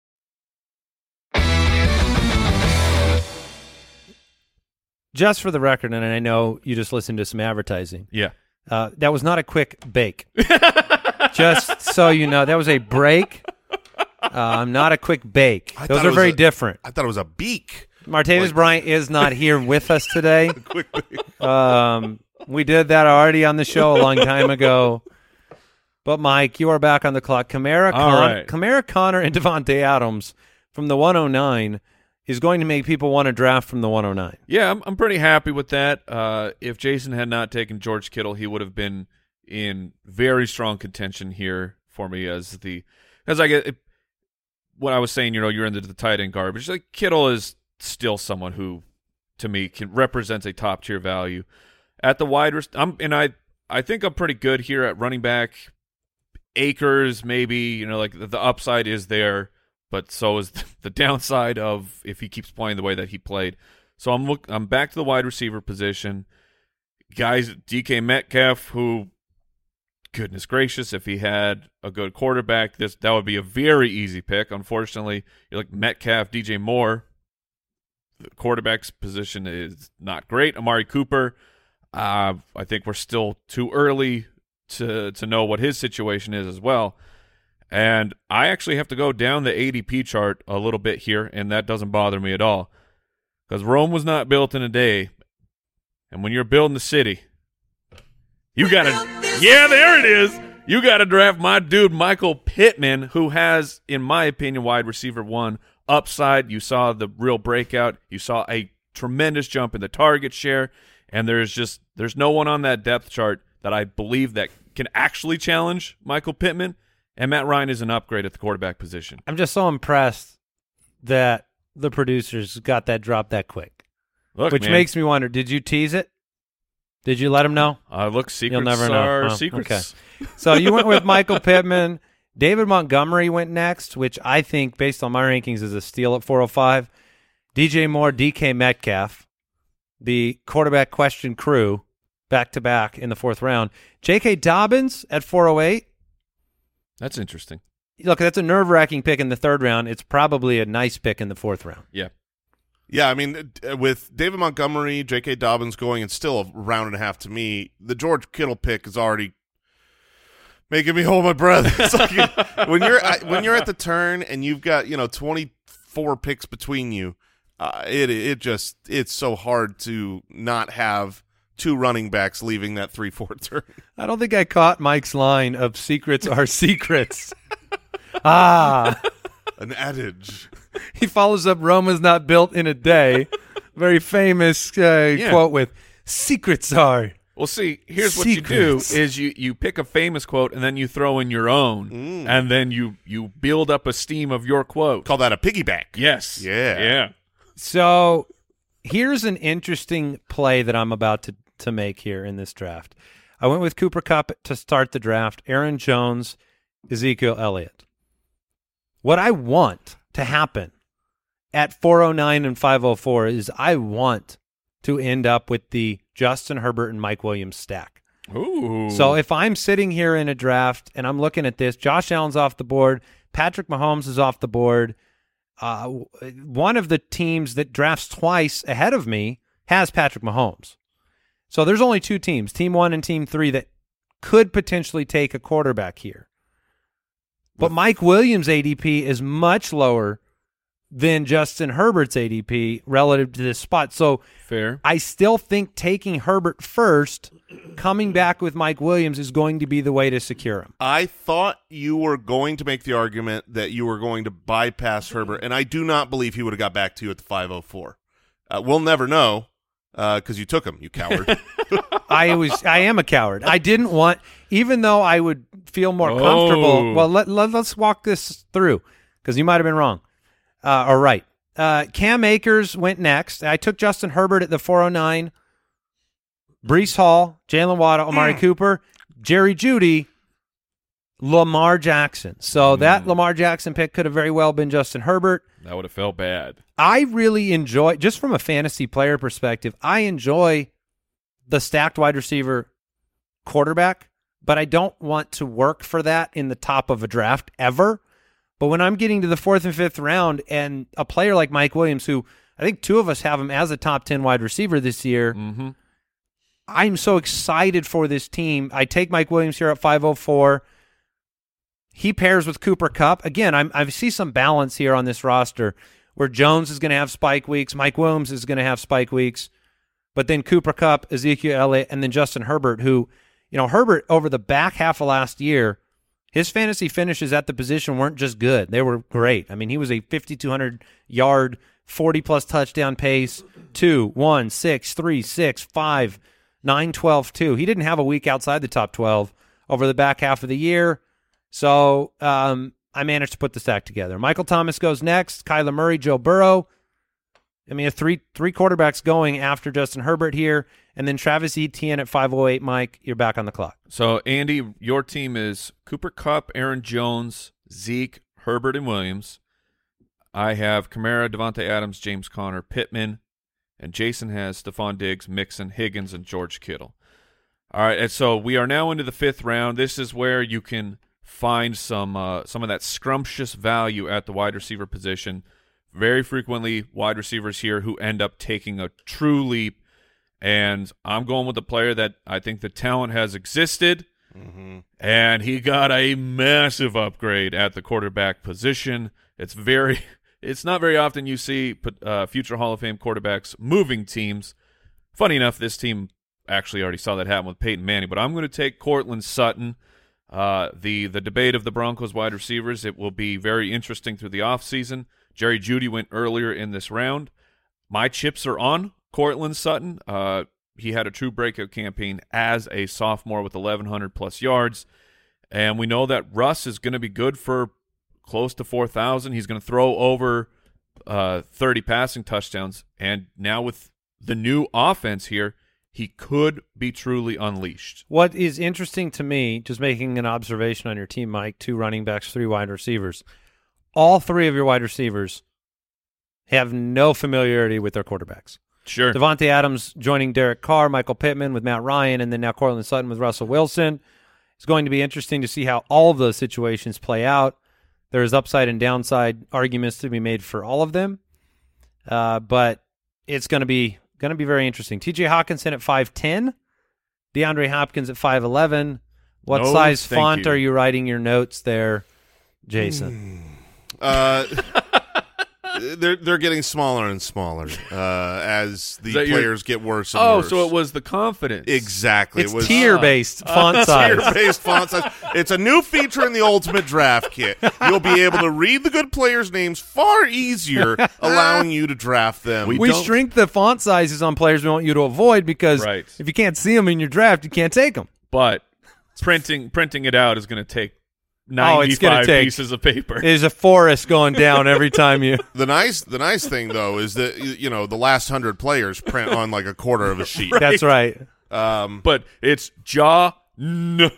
Just for the record, and I know you just listened to some advertising. Yeah. Uh, that was not a quick bake. Just so you know, that was a break, um, not a quick bake. I Those thought it are was very a- different. I thought it was a beak. Martavis like- Bryant is not here with us today. Quick beak. Um, we did that already on the show a long time ago. But, Mike, you are back on the clock. Kamara, All Con- right. Kamara Connor and Devontae Adams from the one oh nine is going to make people want to draft from the one oh nine. Yeah, I'm I'm pretty happy with that. Uh, if Jason had not taken George Kittle, he would have been in very strong contention here for me as the as I get it, what I was saying. You know, you're into the tight end garbage. Like Kittle is still someone who, to me, can represents a top tier value at the wide. Rest- I'm and I I think I'm pretty good here at running back. Akers, maybe, you know, like the, the upside is there. But so is the downside of if he keeps playing the way that he played. So I'm look, I'm back to the wide receiver position. Guys, D K Metcalf, who, goodness gracious, if he had a good quarterback, this that would be a very easy pick. Unfortunately, you're like Metcalf, D J Moore. The quarterback's position is not great. Amari Cooper, uh, I think we're still too early to to know what his situation is as well. And I actually have to go down the A D P chart a little bit here, and that doesn't bother me at all. Because Rome was not built in a day. And when you're building the city, you got to – yeah, there it is. You got to draft my dude Michael Pittman, who has, in my opinion, wide receiver one upside. You saw the real breakout. You saw a tremendous jump in the target share. And there's just – there's no one on that depth chart that I believe that can actually challenge Michael Pittman. And Matt Ryan is an upgrade at the quarterback position. I'm just so impressed that the producers got that drop that quick. Look, Which man, makes me wonder, did you tease it? Did you let him know? uh, look, secrets never know. are Oh, secrets. okay. So you went with Michael Pittman. David Montgomery went next, which I think, based on my rankings, is a steal at four oh five. D J Moore, D K Metcalf, the quarterback question crew, back-to-back in the fourth round. J K Dobbins at four oh eight. That's interesting. Look, that's a nerve-wracking pick in the third round. It's probably a nice pick in the fourth round. Yeah. Yeah, I mean, uh, with David Montgomery, J K. Dobbins going, and still a round and a half to me, the George Kittle pick is already making me hold my breath. It's like when you're I, when you're at the turn and you've got, you know, twenty-four picks between you, uh, it it just it's so hard to not have two running backs leaving that three four turn. I don't think I caught Mike's line of secrets are secrets. ah. An adage. He follows up Roma's not built in a day. Very famous uh, Yeah. quote with secrets are. Well, see, here's Secrets. what you do is you, you pick a famous quote and then you throw in your own, Mm. and then you, you build up a steam of your quote. Call that a piggyback. Yes. Yeah. Yeah. So here's an interesting play that I'm about to, to make here in this draft. I went with Cooper Kupp to start the draft, Aaron Jones, Ezekiel Elliott. What I want to happen at four oh nine and five oh four is I want to end up with the Justin Herbert and Mike Williams stack. Ooh. So if I'm sitting here in a draft and I'm looking at this, Josh Allen's off the board, Patrick Mahomes is off the board. Uh, one of the teams that drafts twice ahead of me has Patrick Mahomes. So there's only two teams, Team One and Team Three, that could potentially take a quarterback here. But Mike Williams' A D P is much lower than Justin Herbert's A D P relative to this spot. So fair. I still think taking Herbert first, coming back with Mike Williams is going to be the way to secure him. I thought you were going to make the argument that you were going to bypass Herbert, and I do not believe he would have got back to you at the five oh four. Uh, we'll never know because uh, you took him, you coward. I was, I am a coward. I didn't want, even though I would feel more Oh. comfortable. Well, let, let, let's walk this through because you might have been wrong. Uh, or right. Uh, Cam Akers went next. I took Justin Herbert at the four oh nine. Breece Hall, Jalen Waddle, Amari Cooper, Jerry Jeudy, Lamar Jackson. So that Lamar Jackson pick could have very well been Justin Herbert. That would have felt bad. I really enjoy, just from a fantasy player perspective, I enjoy the stacked wide receiver quarterback, but I don't want to work for that in the top of a draft ever. But when I'm getting to the fourth and fifth round and a player like Mike Williams, who I think two of us have him as a top ten wide receiver this year, Mm-hmm. I'm so excited for this team. I take Mike Williams here at five oh four. He pairs with Cooper Kupp. Again, I'm, I see some balance here on this roster where Jones is going to have spike weeks, Mike Williams is going to have spike weeks, but then Cooper Kupp, Ezekiel Elliott, and then Justin Herbert, who, you know, Herbert over the back half of last year, his fantasy finishes at the position weren't just good. They were great. I mean, he was a fifty-two hundred yard, forty-plus touchdown pace, two, one, six, three, six, five, nine, twelve, two. He didn't have a week outside the top twelve over the back half of the year. So um, I managed to put the stack together. Michael Thomas goes next. Kyler Murray, Joe Burrow. I mean, three three quarterbacks going after Justin Herbert here. And then Travis Etienne at five oh eight. Mike, you're back on the clock. So, Andy, your team is Cooper Kupp, Aaron Jones, Zeke, Herbert, and Williams. I have Kamara, Devontae Adams, James Conner, Pittman, and Jason has Stephon Diggs, Mixon, Higgins, and George Kittle. All right, and so we are now into the fifth round. This is where you can find some uh, some of that scrumptious value at the wide receiver position. Very frequently, wide receivers here who end up taking a true leap. And I'm going with the player that I think the talent has existed, Mm-hmm. and he got a massive upgrade at the quarterback position. It's very, it's not very often you see uh, future Hall of Fame quarterbacks moving teams. Funny enough, this team actually already saw that happen with Peyton Manning. But I'm going to take Cortland Sutton. Uh, the the debate of the Broncos wide receivers, it will be very interesting through the offseason. Jerry Jeudy went earlier in this round. My chips are on Cortland Sutton. Uh, he had a true breakout campaign as a sophomore with eleven hundred plus yards. And we know that Russ is going to be good for close to four thousand. He's going to throw over uh, thirty passing touchdowns. And now with the new offense here, he could be truly unleashed. What is interesting to me, just making an observation on your team, Mike, two running backs, three wide receivers, all three of your wide receivers have no familiarity with their quarterbacks. Sure. Devontae Adams joining Derek Carr, Michael Pittman with Matt Ryan, and then now Cortland Sutton with Russell Wilson. It's going to be interesting to see how all of those situations play out. There's upside and downside arguments to be made for all of them. uh, but it's going to be going to be very interesting. T J Hawkinson at five ten, DeAndre Hopkins at five eleven. What No, size thank font you. are you writing your notes there, Jason? Uh, they're they're getting smaller and smaller uh, as the Is that your- players get worse and Oh, worse. so it was the confidence. exactly. It's it was tier-based font size. tier-based font size. It's a new feature in the Ultimate Draft Kit. You'll be able to read the good players' names far easier, allowing you to draft them. We We don't- shrink the font sizes on players we want you to avoid because Right. if you can't see them in your draft, you can't take them. But printing printing it out is going to take Oh, it's gonna ninety-five take- pieces of paper. There's a forest going down every time you. The nice, the nice thing though is that you you know the last hundred players print on like a quarter of a sheet. That's right. Um, But it's Jaw N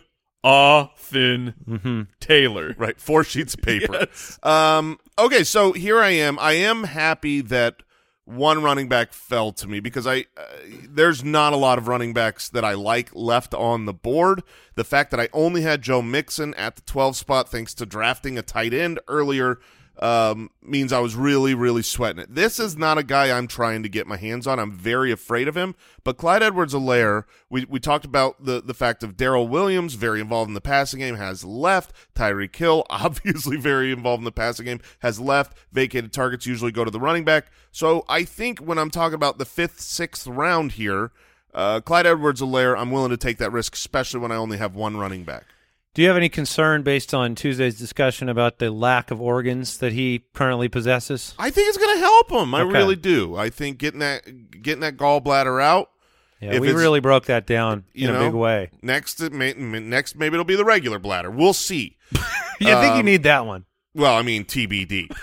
A Thin Mm-hmm. Taylor. right, four sheets of paper. Yes. Um, okay, so here I am. I am happy that one running back fell to me because I uh, there's not a lot of running backs that I like left on the board. The fact that I only had Joe Mixon at the twelve spot thanks to drafting a tight end earlier um, means I was really, really sweating it. This is not a guy I'm trying to get my hands on. I'm very afraid of him. But Clyde Edwards-Helaire, we, we talked about the, the fact of Darrell Williams, very involved in the passing game, has left. Tyreek Hill, obviously very involved in the passing game, has left. Vacated targets usually go to the running back. So I think when I'm talking about the fifth, sixth round here, uh, Clyde Edwards-Helaire, I'm willing to take that risk, especially when I only have one running back. Do you have any concern based on Tuesday's discussion about the lack of organs that he currently possesses? I think it's going to help him. I Okay. really do. I think getting that getting that gallbladder out. Yeah, If we it's- really broke that down you in know, a big way. Next, it may, next maybe it'll be the regular bladder. We'll see. You think you Um, need that one? Well, I mean T B D.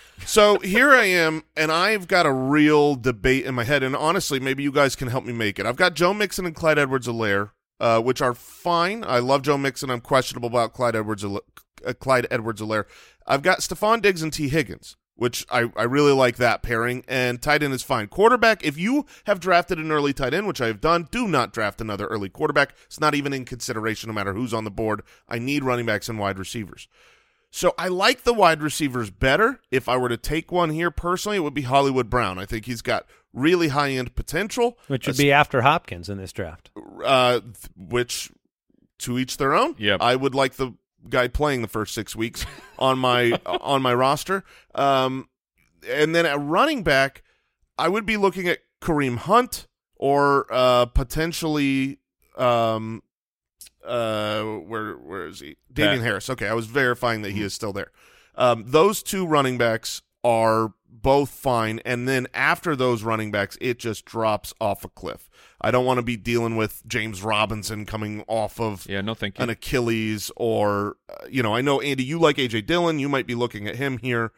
So here I am, and I've got a real debate in my head. And honestly, maybe you guys can help me make it. I've got Joe Mixon and Clyde Edwards-Helaire, uh, which are fine. I love Joe Mixon. I'm questionable about Clyde Edwards uh, Clyde Edwards-Helaire. I've got Stephon Diggs and T. Higgins, which I, I really like that pairing, and tight end is fine. Quarterback, if you have drafted an early tight end, which I have done, do not draft another early quarterback. It's not even in consideration no matter who's on the board. I need running backs and wide receivers. So I like the wide receivers better. If I were to take one here personally, it would be Hollywood Brown. I think he's got really high-end potential. Which would be after Hopkins in this draft. Uh, th- which, to each their own. Yep. I would like the guy playing the first six weeks on my on my roster. Um, and then at running back, I would be looking at Kareem Hunt or uh, potentially um, uh, where where is he? Damian Pat. Harris. Okay, I was verifying that he is still there. Um, those two running backs are both fine, and then after those running backs, it just drops off a cliff. I don't want to be dealing with James Robinson coming off of Yeah, no thank you. an Achilles or, uh, you know, I know, Andy, you like A J Dillon. You might be looking at him here.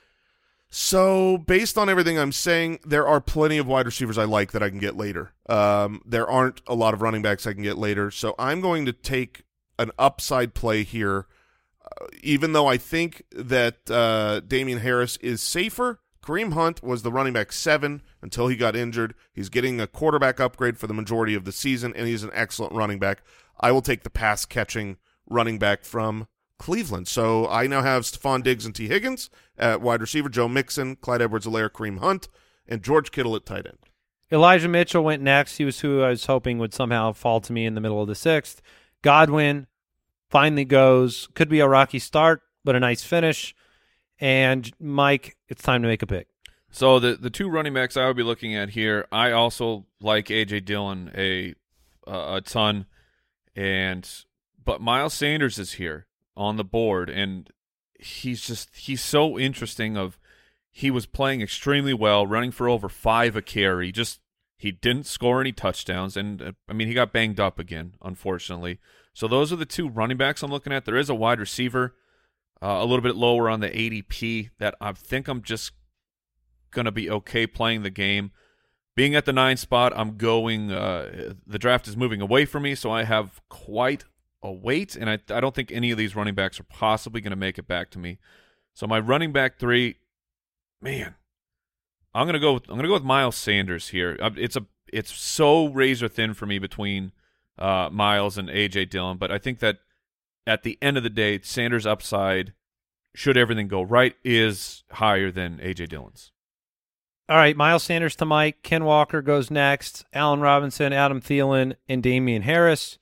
So based on everything I'm saying, there are plenty of wide receivers I like that I can get later. Um, there aren't a lot of running backs I can get later. So I'm going to take an upside play here, uh, even though I think that uh, Damian Harris is safer. Kareem Hunt was the running back seven until he got injured. He's getting a quarterback upgrade for the majority of the season, and he's an excellent running back. I will take the pass-catching running back from Cleveland. So I now have Stephon Diggs and T. Higgins at wide receiver, Joe Mixon, Clyde Edwards-Helaire, Kareem Hunt, and George Kittle at tight end. Elijah Mitchell went next. He was who I was hoping would somehow fall to me in the middle of the sixth. Godwin finally goes. Could be a rocky start, but a nice finish. And, Mike, it's time to make a pick. So the the two running backs I would be looking at here, I also like A J Dillon a uh, a ton, and but Miles Sanders is here on the board, and he's just he's so interesting. Of he was playing extremely well, running for over five a carry. Just he didn't score any touchdowns, and uh, I mean he got banged up again, unfortunately. So those are the two running backs I'm looking at. There is a wide receiver. Uh, a little bit lower on the A D P that I think I'm just going to be okay playing the game. Being at the nine spot, I'm going uh, – the draft is moving away from me, so I have quite a wait, and I, I don't think any of these running backs are possibly going to make it back to me. So my running back three, man, I'm going to go with, I'm going to go with Miles Sanders here. It's a it's so razor thin for me between uh, Miles and A J Dillon, but I think that at the end of the day, Sanders' upside, should everything go right, is higher than A J Dillon's. All right, Miles Sanders to Mike. Ken Walker goes next. Allen Robinson, Adam Thielen, and Damian Harris.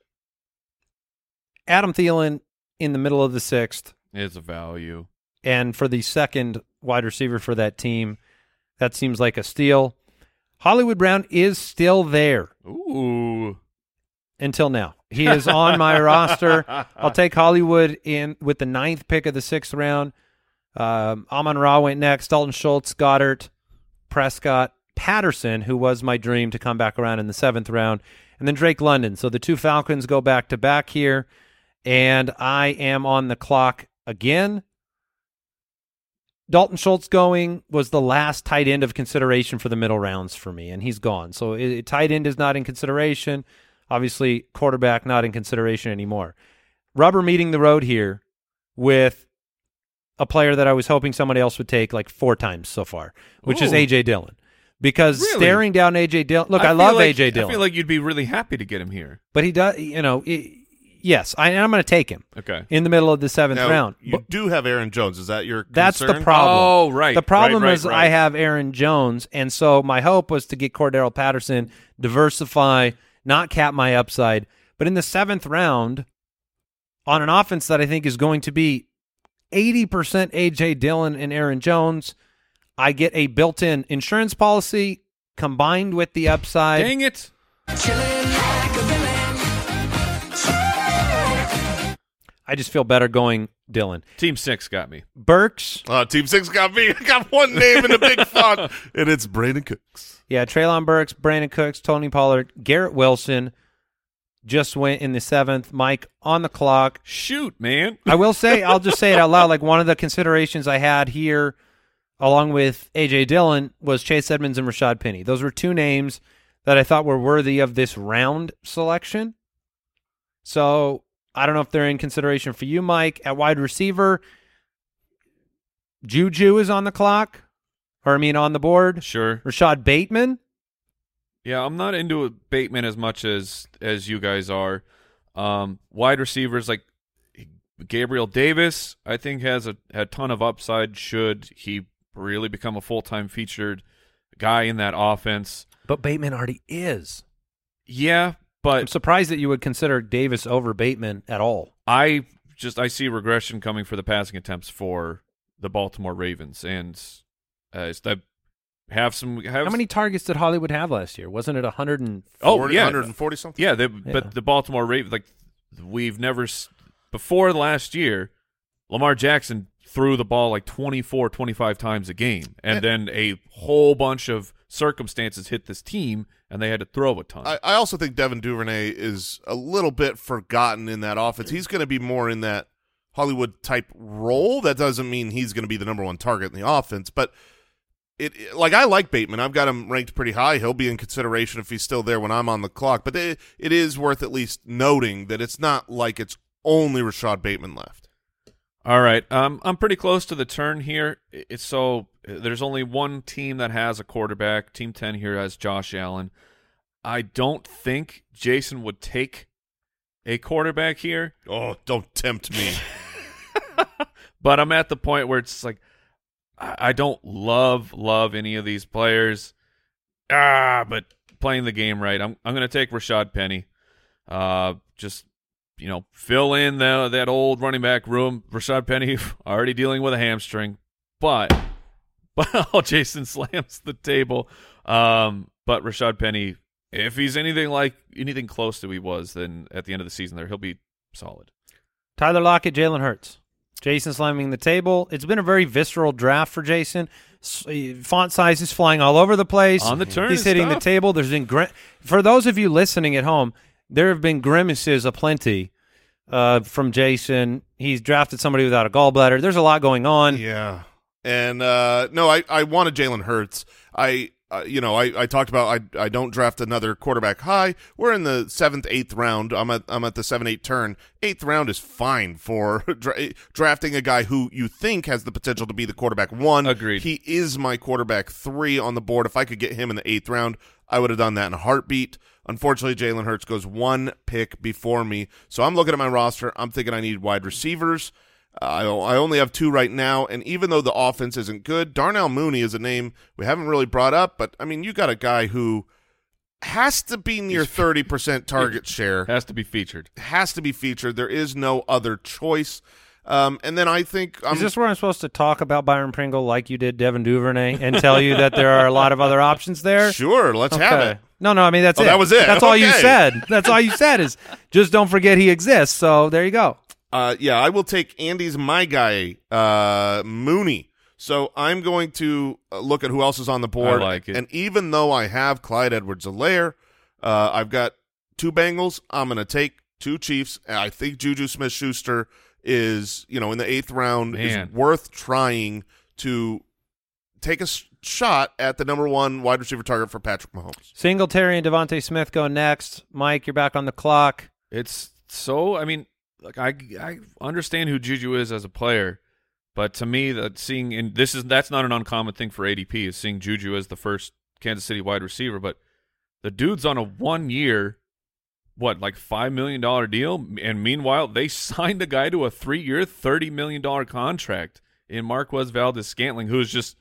Adam Thielen in the middle of the sixth. It's a value. And for the second wide receiver for that team, that seems like a steal. Hollywood Brown is still there. Ooh. Until now. He is on my roster. I'll take Hollywood in with the ninth pick of the sixth round. Um, Amon-Ra went next. Dalton Schultz, Goddard, Prescott, Patterson, who was my dream to come back around in the seventh round, and then Drake London. So the two Falcons go back-to-back here, and I am on the clock again. Dalton Schultz going was the last tight end of consideration for the middle rounds for me, and he's gone. So it, tight end is not in consideration. Obviously, quarterback not in consideration anymore. Rubber meeting the road here with a player that I was hoping somebody else would take like four times so far, which Ooh. is A J Dillon. Because Really? staring down A J Dillon, look, I, feel love like, A J Dillon, I feel like you'd be really happy to get him here. but he does, you know, it, yes, I, I'm going to take him Okay. in the middle of the seventh Now, round. you But do have Aaron Jones. Is that your that's concern? the problem. Oh, right. The problem right, right, is right. I have Aaron Jones, and so my hope was to get Cordero Patterson, diversify, not cap my upside. But in the seventh round, on an offense that I think is going to be eighty percent A J Dillon and Aaron Jones, I get a built-in insurance policy combined with the upside. Dang it. I just feel better going Dillon. Team six got me. Burks, Uh, Team Six got me. I got one name in a big font, and it's Brandon Cooks. yeah, Treylon Burks, Brandon Cooks, Tony Pollard, Garrett Wilson just went in the seventh. Mike on the clock. Shoot, man. I will say, I'll just say it out loud, like one of the considerations I had here along with A J Dillon was Chase Edmonds and Rashad Penny. Those were two names that I thought were worthy of this round selection. So I don't know if they're in consideration for you, Mike. At wide receiver, Juju is on the clock, or I mean on the board. Sure. Rashad Bateman. Yeah, I'm not into Bateman as much as as you guys are. Um, wide receivers like Gabriel Davis, I think has a, a ton of upside should he really become a full-time featured guy in that offense. But Bateman already is. Yeah, I'm but surprised that you would consider Davis over Bateman at all. I just I see regression coming for the passing attempts for the Baltimore Ravens, and uh, it's that have some have How many targets did Hollywood have last year? Wasn't it one hundred and oh forty, yeah one hundred forty something. yeah, they, Yeah. but the Baltimore Ravens, like we've never s- before last year, Lamar Jackson threw the ball like twenty-four, twenty-five times a game, and then a whole bunch of circumstances hit this team, and they had to throw a ton. I, I also think Devin Duvernay is a little bit forgotten in that offense. He's going to be more in that Hollywood type role. That doesn't mean he's going to be the number one target in the offense, but it, it like I like Bateman. I've got him ranked pretty high. He'll be in consideration if he's still there when I'm on the clock. But it, it is worth at least noting that it's not like it's only Rashad Bateman left. All right, um, I'm pretty close to the turn here. It's so there's only one team that has a quarterback. Team ten here has Josh Allen. I don't think Jason would take a quarterback here, Oh, don't tempt me. but I'm at the point where it's like I I don't love love any of these players. Ah, but playing the game right, I'm I'm going to take Rashad Penny. Uh, just. You know, fill in the, that old running back room. Rashad Penny already dealing with a hamstring, but but oh, Jason slams the table. Um, but Rashad Penny, if he's anything like anything close to he was, then at the end of the season, there he'll be solid. Tyler Lockett, Jalen Hurts. Jason slamming the table. It's been a very visceral draft for Jason. S- Font size is flying all over the place. On the turn He's and hitting stuff. the table. There's been gri- for those of you listening at home, there have been grimaces aplenty uh, from Jason. He's drafted somebody without a gallbladder. There's a lot going on. Yeah. And, uh, no, I, I wanted Jalen Hurts. I, uh, you know, I, I talked about I I don't draft another quarterback high. We're in the seventh, eighth round. I'm at I'm at the seven, eight turn. Eighth round is fine for dra- drafting a guy who you think has the potential to be the quarterback one. Agreed. He is my quarterback three on the board. If I could get him in the eighth round, I would have done that in a heartbeat. Unfortunately, Jalen Hurts goes one pick before me. So I'm looking at my roster. I'm thinking I need wide receivers. I I only have two right now, and even though the offense isn't good, Darnell Mooney is a name we haven't really brought up, but, I mean, you got a guy who has to be near thirty percent target share. Has to be featured. Has to be featured. There is no other choice. Um, and then I think um, is this where I'm supposed to talk about Byron Pringle like you did Devin Duvernay and tell you that there are a lot of other options there? Sure, let's have Okay. it. No, no, I mean that's Oh, it. that was it. That's all you Okay. said. That's all you said is just don't forget he exists. So there you go. Uh, yeah, I will take Andy's my guy, uh, Mooney. So I'm going to uh, look at who else is on the board. I like it. And even though I have Clyde Edwards-Helaire, uh, I've got two Bengals. I'm going to take two Chiefs. I think Juju Smith-Schuster is, you know, in the eighth round Man. is worth trying to take a s- shot at the number one wide receiver target for Patrick Mahomes. Singletary and Devontae Smith go next. Mike, you're back on the clock. It's so, I mean, like I I understand who Juju is as a player, but to me, that seeing and this is that's not an uncommon thing for A D P is seeing Juju as the first Kansas City wide receiver. But the dude's on a one year, what like five million dollar deal, and meanwhile they signed a guy to a three year, thirty million dollar contract in Marquez Valdez-Scantling, who is just.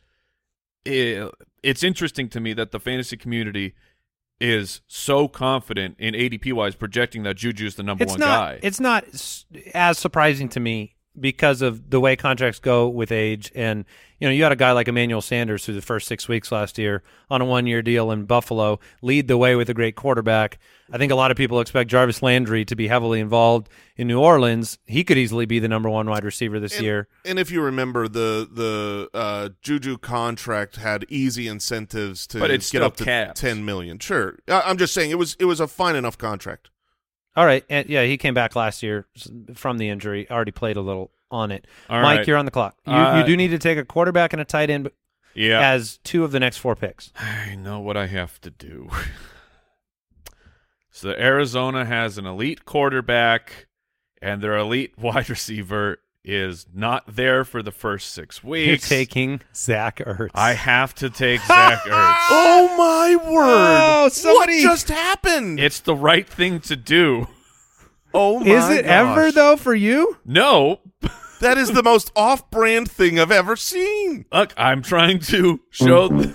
It, it's interesting to me that the fantasy community is so confident in A D P wise projecting that Juju is the number It's one not. guy. It's not s- as surprising to me because of the way contracts go with age. And you know, you had a guy like Emmanuel Sanders through the first six weeks last year on a one-year deal in Buffalo, lead the way with a great quarterback. I think a lot of people expect Jarvis Landry to be heavily involved in New Orleans. He could easily be the number one wide receiver this And, year. and if you remember, the the uh, Juju contract had easy incentives to But it's get still up to capped. ten million. Sure, I, I'm just saying it was it was a fine enough contract. All right, and yeah, he came back last year from the injury. Already played a little on it. All Mike, right. you're on the clock. You, Uh, you do need to take a quarterback and a tight end yeah, as two of the next four picks. I know what I have to do. So Arizona has an elite quarterback, and their elite wide receiver is not there for the first six You're weeks. taking Zach Ertz. I have to take Zach Ertz. Oh my word! Oh, somebody- What just happened? It's the right thing to do. oh my Is it gosh. ever though for you? No, That is the most off-brand thing I've ever seen. look, I'm trying to show. The,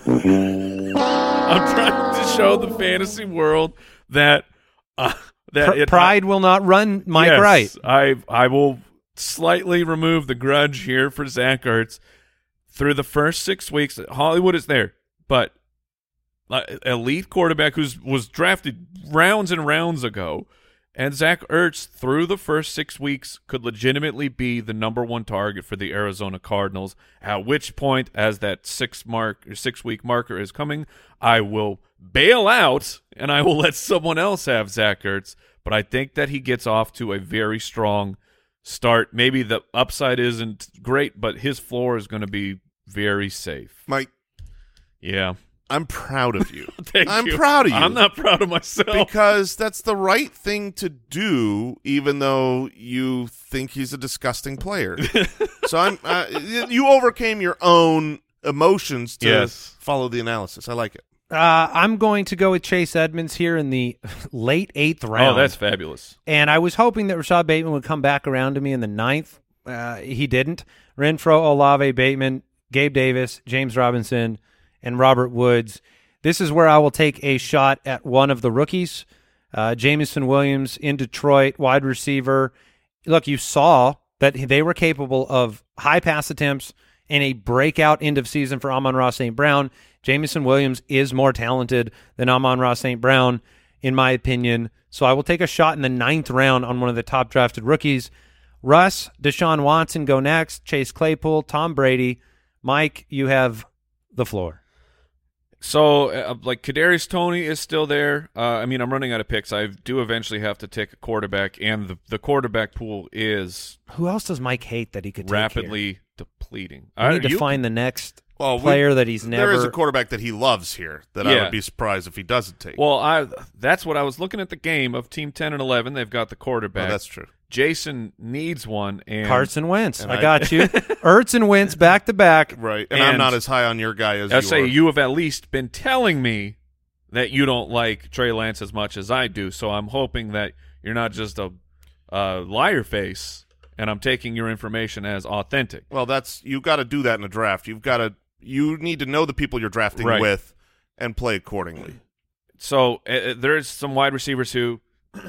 I'm trying to show the fantasy world that uh, that Pr- it, pride will not run Mike yes, right. I I will slightly remove the grudge here for Zach Ertz. Through the first six weeks, Hollywood is there, but uh, elite quarterback who's was drafted rounds and rounds ago, and Zach Ertz through the first six weeks could legitimately be the number one target for the Arizona Cardinals. At which point, as that six mark or six week marker is coming, I will bail out and I will let someone else have Zach Ertz. But I think that he gets off to a very strong start. Maybe the upside isn't great, but his floor is going to be very safe. Mike, Yeah. I'm proud of you. Thank I'm you. proud of you. I'm not proud of myself. because that's the right thing to do, even though you think he's a disgusting player. So I'm. Uh, you overcame your own emotions to Yes. follow the analysis. I like it. Uh, I'm going to go with Chase Edmonds here in the late eighth round. Oh, that's fabulous. And I was hoping that Rashad Bateman would come back around to me in the ninth. Uh, he didn't. Renfro, Olave, Bateman, Gabe Davis, James Robinson, and Robert Woods. This is where I will take a shot at one of the rookies. Uh, Jameson Williams in Detroit, wide receiver. Look, you saw that they were capable of high pass attempts and a breakout end of season for Amon-Ra Saint Brown. Jameson Williams is more talented than Amon-Ra Saint Brown, in my opinion. So I will take a shot in the ninth round on one of the top drafted rookies. Russ, Deshaun Watson go next. Chase Claypool, Tom Brady. Mike, you have the floor. So, uh, like, Kadarius Toney is still there. Uh, I mean, I'm running out of picks. I do eventually have to take a quarterback, and the, the quarterback pool is Who else does Mike hate that he could take rapidly here? depleting. I need Uh, to you- find the next Well, we- player that he's never. There is a quarterback that he loves here that I Yeah. would be surprised if he doesn't take. Well, I that's what I was looking at the game of Team ten and eleven. They've got the Oh, quarterback. that's true. Jason needs one, and Carson Wentz. And I I- got you. Ertz and Wentz back to back. Right, and, I'm And- not as high on your guy as I you say are. you have at least been telling me that you don't like Trey Lance as much as I do. So I'm hoping that you're not just a uh, liar face and I'm taking your information as authentic. Well, that's you got to do that in a draft. You've got to you need to know the people you're drafting Right. with and play accordingly. So uh, there's some wide receivers who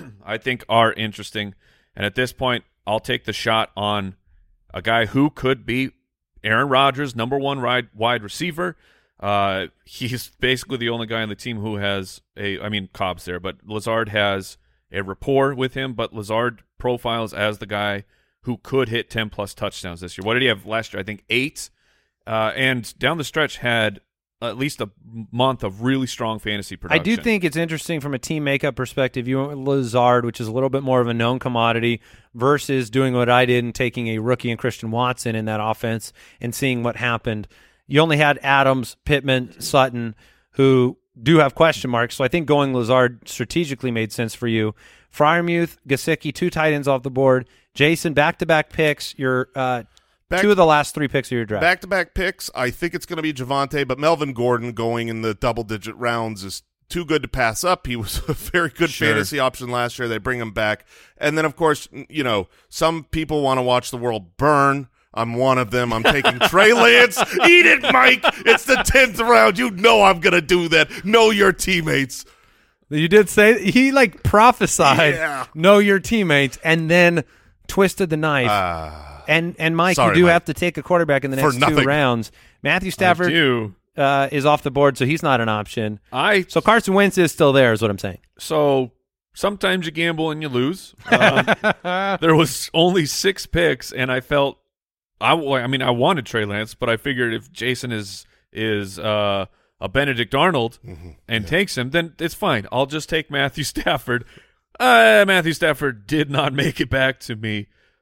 I think are interesting, and at this point, I'll take the shot on a guy who could be Aaron Rodgers, number one wide wide receiver. Uh, he's basically the only guy on the team who has a. I mean, Cobb's there, but Lazard has a rapport with him. But Lazard profiles as the guy who could hit ten plus touchdowns this year. What did he have last year? I think eight. Uh, and down the stretch had at least a month of really strong fantasy production. I do think it's interesting from a team makeup perspective. You went with Lazard, which is a little bit more of a known commodity, versus doing what I did and taking a rookie and Christian Watson in that offense and seeing what happened. You only had Adams, Pittman, Sutton, who do have question marks. So I think going Lazard strategically made sense for you. Freiermuth, Gesicki, two tight ends off the board. Jason, back-to-back picks. Your uh, Back- two of the last three picks of your draft. Back-to-back picks, I think it's going to be Javonte, but Melvin Gordon going in the double-digit rounds is too good to pass up. He was a very good Sure. fantasy option last year. They bring him back. And then, of course, you know, some people want to watch the world burn. I'm one of them. I'm taking Trey Lance. Eat it, Mike. It's the tenth round. You know I'm going to do that. Know your teammates. You did say he like prophesied, Yeah. know your teammates, and then twisted the knife. Uh, and and Mike, sorry, you do Mike. have to take a quarterback in the For next two nothing. rounds. Matthew I Stafford do. uh, is off the board, so he's not an option. I So Carson Wentz is still there, is what I'm saying. So sometimes you gamble and you lose. Um, there was only six picks, and I felt I, I mean I wanted Trey Lance, but I figured if Jason is is uh, a Benedict Arnold Mm-hmm. and takes him, then it's fine. I'll just take Matthew Stafford. Uh, Matthew Stafford did not make it back to me,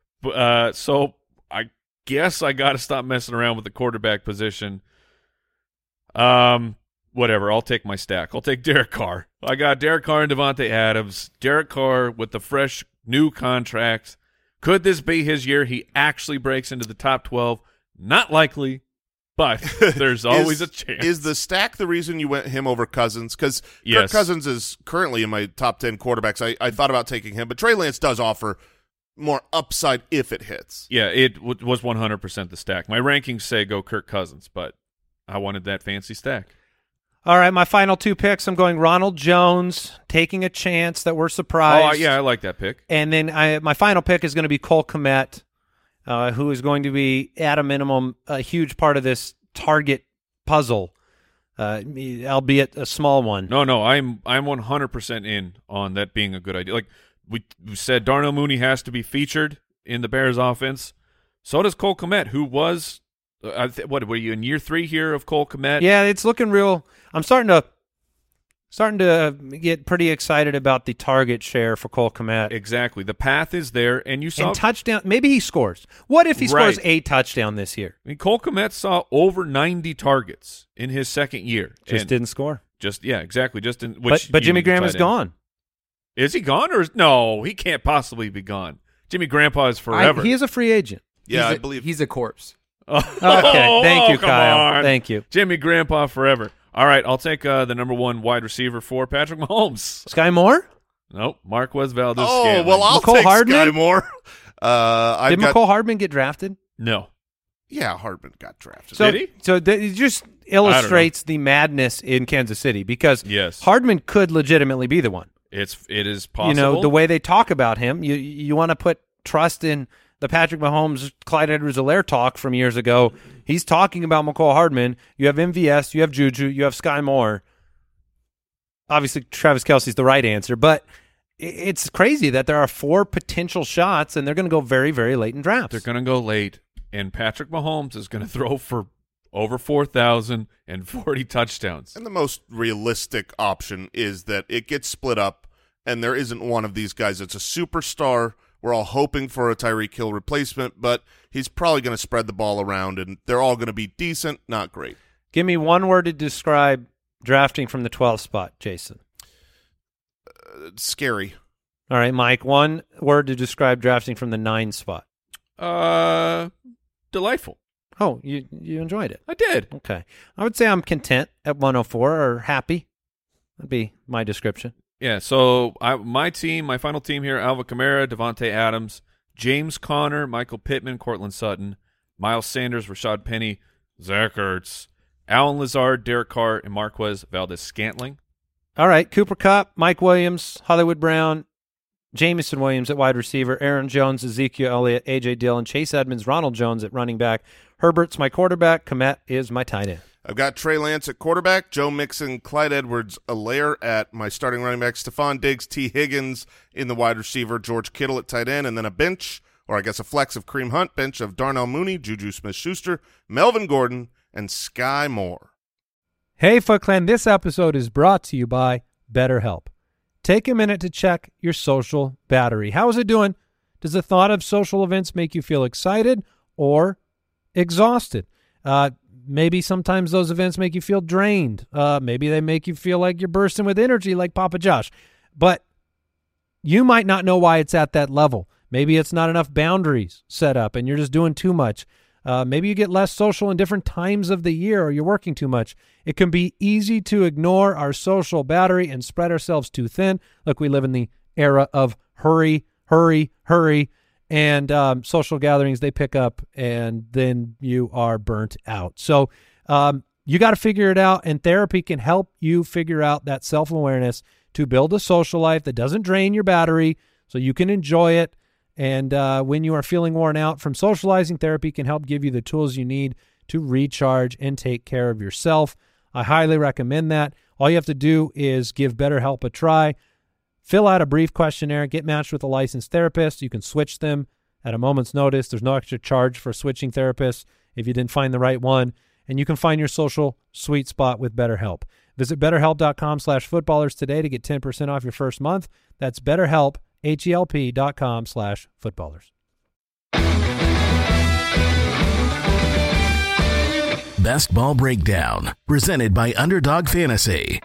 uh, so I guess I got to stop messing around with the quarterback position. Um. Whatever, I'll take my stack. I'll take Derek Carr. I got Derek Carr and Devontae Adams. Derek Carr with the fresh new contract. Could this be his year? He actually breaks into the top twelve. Not likely, but there's always is, a chance. Is the stack the reason you went him over Cousins? Because Yes. Kirk Cousins is currently in my top ten quarterbacks. I, I thought about taking him, but Trey Lance does offer more upside if it hits. Yeah, it w- was one hundred percent the stack. My rankings say go Kirk Cousins, but I wanted that fancy stack. All right, my final two picks. I'm going Ronald Jones, taking a chance that we're surprised. Oh, yeah, I like that pick. And then I, my final pick is going to be Cole Kmet, uh, who is going to be, at a minimum, a huge part of this target puzzle, uh, albeit a small one. No, no, I'm I'm one hundred percent in on that being a good idea. Like we, we said, Darnell Mooney has to be featured in the Bears offense. So does Cole Kmet, who was uh, I th- what were you in year three here of Cole Kmet? Yeah, it's looking real. I'm starting to starting to get pretty excited about the target share for Cole Kmet. Exactly. The path is there, and you saw And touchdown, maybe he scores. What if he scores Right. a touchdown this year? I mean, Cole Kmet saw over ninety targets in his second year. Just And didn't score. Just yeah, exactly. Just in which But but you Jimmy need to Graham tight is end. gone. Is he gone or is, no? He can't possibly be gone. Jimmy Grandpa is forever. I, he is a free agent. Yeah, He's I a- believe. he's a corpse. Oh, Okay, thank you, come Kyle. on. Thank you. Jimmy Grandpa forever. All right, I'll take uh, the number one wide receiver for Patrick Mahomes. Sky Moore? Nope, Marquez Valdez. Oh, Scantling. well, I'll McCole take Hardman? Sky Moore. Uh, I've Did got, McCole Hardman get drafted? no. Yeah, Hardman got drafted. So, Did he? So th- it just illustrates the madness in Kansas City because Yes. Hardman could legitimately be the one. It's it is possible. You know, the way they talk about him, you you want to put trust in the Patrick Mahomes, Clyde Edwards-Helaire talk from years ago. He's talking about McCole Hardman. You have M V S, you have Juju, you have Sky Moore. Obviously, Travis Kelce's the right answer, but i- it's crazy that there are four potential shots, and they're going to go very, very late in drafts. they're going to go late, and Patrick Mahomes is going to throw for over four thousand and forty touchdowns. And the most realistic option is that it gets split up, and there isn't one of these guys that's a superstar. We're all hoping for a Tyreek Hill replacement, but he's probably going to spread the ball around, and they're all going to be decent, not great. Give me one word to describe drafting from the twelfth spot, Jason. Uh, scary. All right, Mike, one word to describe drafting from the nine spot. Uh, delightful. Oh, you you enjoyed it. I did. Okay. I would say I'm content at one oh four or happy. That'd be my description. Yeah, so I, my team, my final team here, Alvin Kamara, Devontae Adams, James Conner, Michael Pittman, Cortland Sutton, Miles Sanders, Rashad Penny, Zach Ertz, Allen Lazard, Derek Carr, and Marquez Valdez-Scantling. All right, Cooper Kupp, Mike Williams, Hollywood Brown, Jamison Williams at wide receiver, Aaron Jones, Ezekiel Elliott, A J. Dillon, Chase Edmonds, Ronald Jones at running back. Herbert's my quarterback. Komet is my tight end. I've got Trey Lance at quarterback, Joe Mixon, Clyde Edwards-Helaire at my starting running back, Stephon Diggs, T. Higgins in the wide receiver, George Kittle at tight end, and then a bench, or I guess a flex of Kareem Hunt, bench of Darnell Mooney, Juju Smith-Schuster, Melvin Gordon, and Sky Moore. Hey, Foot Clan, this episode is brought to you by BetterHelp. Take a minute to check your social battery. How is it doing? Does the thought of social events make you feel excited or exhausted? Uh, maybe sometimes those events make you feel drained. Uh, maybe they make you feel like you're bursting with energy like Papa Josh. But you might not know why it's at that level. Maybe it's not enough boundaries set up and you're just doing too much. Uh, maybe you get less social in different times of the year or you're working too much. It can be easy to ignore our social battery and spread ourselves too thin. Look, we live in the era of hurry, hurry, hurry, and um, social gatherings, they pick up, and then you are burnt out. So um, you got to figure it out, and therapy can help you figure out that self-awareness to build a social life that doesn't drain your battery so you can enjoy it. And uh, when you are feeling worn out from socializing, therapy can help give you the tools you need to recharge and take care of yourself. I highly recommend that. All you have to do is give BetterHelp a try. Fill out a brief questionnaire, get matched with a licensed therapist. You can switch them at a moment's notice. There's no extra charge for switching therapists if you didn't find the right one. And you can find your social sweet spot with BetterHelp. Visit BetterHelp.com slash footballers today to get ten percent off your first month. That's BetterHelp, H-E-L-P dot com slash footballers. Best Ball Breakdown, presented by Underdog Fantasy.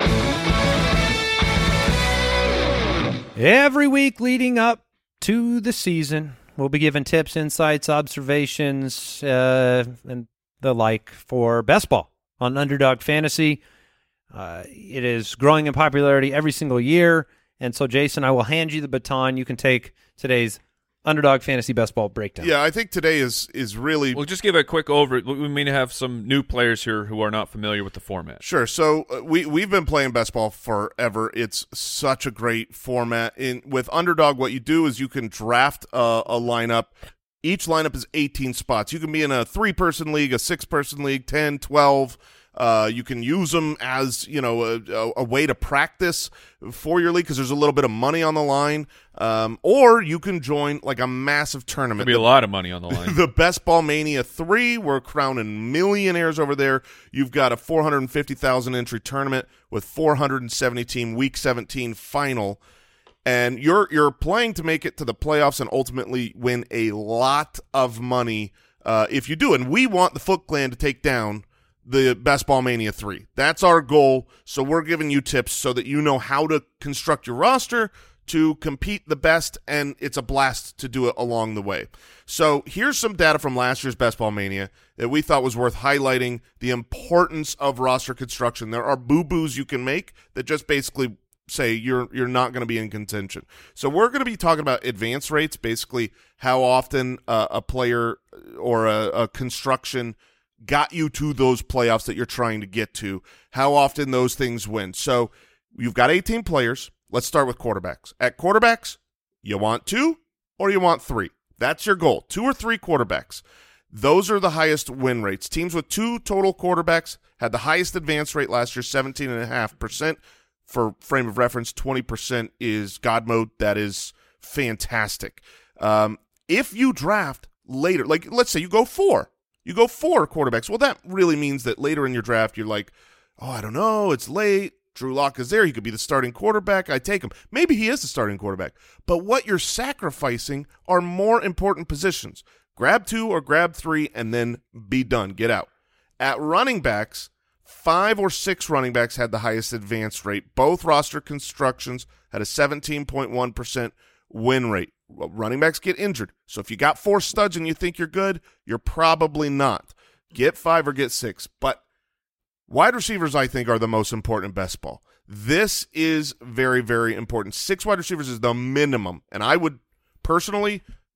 Every week leading up to the season, we'll be giving tips, insights, observations, uh, and the like for best ball on Underdog Fantasy. Uh, it is growing in popularity every single year. And so, Jason, I will hand you the baton. You can take today's Underdog Fantasy Best Ball Breakdown. Yeah, I think today is is really... We'll just give a quick over. We may have some new players here who are not familiar with the format. Sure. So uh, we, we've been playing best ball forever. It's such a great format. In With Underdog, what you do is you can draft a, a lineup. Each lineup is eighteen spots. You can be in a three-person league, a six-person league, ten, twelve. Uh, you can use them as, you know, a, a, a way to practice for your league because there's a little bit of money on the line. Um, or you can join like a massive tournament. There'll be a lot of money on the line. The Best Ball Mania three, we're crowning millionaires over there. You've got a four hundred fifty thousand entry tournament with four hundred seventy team Week seventeen final. And you're you're playing to make it to the playoffs and ultimately win a lot of money uh, if you do. And we want the Foot Clan to take down the Best Ball Mania three. That's our goal. So we're giving you tips so that you know how to construct your roster to compete the best, and it's a blast to do it along the way. So here's some data from last year's Best Ball Mania that we thought was worth highlighting the importance of roster construction. There are boo-boos you can make that just basically say you're you're not going to be in contention. So we're going to be talking about advance rates, basically how often uh, a player or a, a construction got you to those playoffs that you're trying to get to, how often those things win. So you've got eighteen players. Let's start with quarterbacks. At quarterbacks, you want two or you want three. That's your goal, two or three quarterbacks. Those are the highest win rates. Teams with two total quarterbacks had the highest advance rate last year, seventeen point five percent. For frame of reference, twenty percent is God mode. That is fantastic. Um, if you draft later, like let's say you go four, You go four quarterbacks. Well, that really means that later in your draft, you're like, oh, I don't know, it's late. Drew Lock is there. He could be the starting quarterback. I take him. Maybe he is the starting quarterback. But what you're sacrificing are more important positions. Grab two or grab three and then be done. Get out. At running backs, five or six running backs had the highest advance rate. Both roster constructions had a seventeen point one percent win rate. Well, running backs get injured. So if you got four studs and you think you're good, you're probably not. Get five or get six. But wide receivers, I think, are the most important best ball. This is very, very important. Six wide receivers is the minimum. And I would personally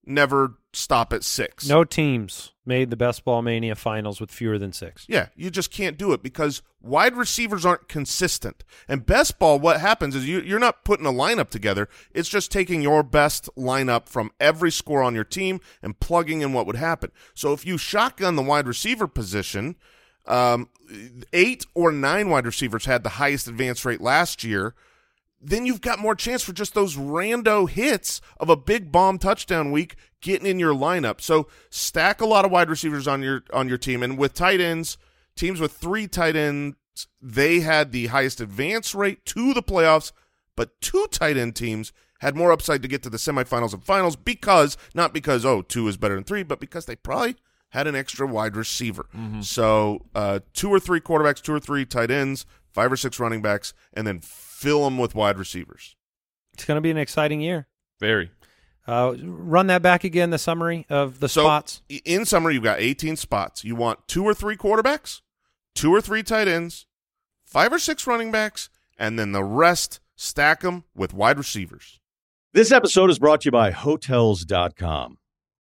never stop at six. No teams made the Best Ball Mania finals with fewer than six. Yeah, you just can't do it because wide receivers aren't consistent. And best ball, what happens is you, you're not putting a lineup together. It's just taking your best lineup from every score on your team and plugging in what would happen. So if you shotgun the wide receiver position, um, eight or nine wide receivers had the highest advance rate last year, then you've got more chance for just those rando hits of a big bomb touchdown week getting in your lineup. So stack a lot of wide receivers on your on your team. And with tight ends, teams with three tight ends, they had the highest advance rate to the playoffs, but two tight end teams had more upside to get to the semifinals and finals because, not because, oh, two is better than three, but because they probably had an extra wide receiver. Mm-hmm. So uh, two or three quarterbacks, two or three tight ends, five or six running backs, and then fill them with wide receivers. It's going to be an exciting year. Very. Uh, run that back again, the summary of the so spots. In summary, you've got eighteen spots. You want two or three quarterbacks, two or three tight ends, five or six running backs, and then the rest stack them with wide receivers. This episode is brought to you by Hotels dot com.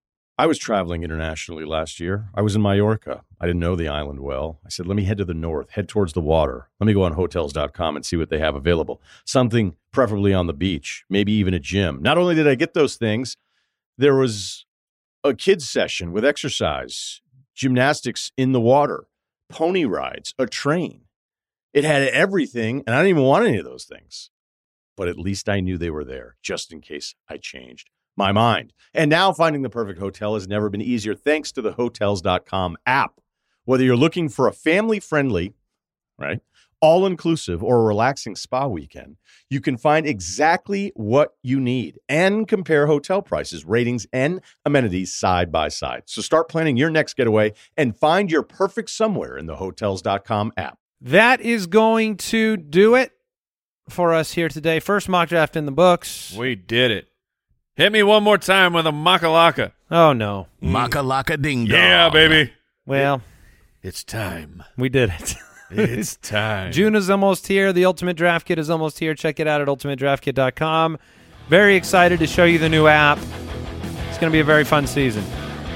I was traveling internationally last year. I was in Mallorca. I didn't know the island well. I said, let me head to the north, head towards the water. Let me go on Hotels dot com and see what they have available. Something preferably on the beach, maybe even a gym. Not only did I get those things, there was a kids session with exercise, gymnastics in the water, pony rides, a train. It had everything, and I didn't even want any of those things. But at least I knew they were there, just in case I changed my mind. And now finding the perfect hotel has never been easier thanks to the Hotels dot com app. Whether you're looking for a family-friendly, right, all-inclusive or a relaxing spa weekend, you can find exactly what you need and compare hotel prices, ratings, and amenities side by side. So start planning your next getaway and find your perfect somewhere in the Hotels dot com app. That is going to do it for us here today. First mock draft in the books. We did it. Hit me one more time with a makalaka. Oh, no. Makalaka ding dong. Yeah, baby. Well, It's time. we did it. It's time. June is almost here. The Ultimate Draft Kit is almost here. Check it out at ultimate draft kit dot com. Very excited to show you the new app. It's going to be a very fun season.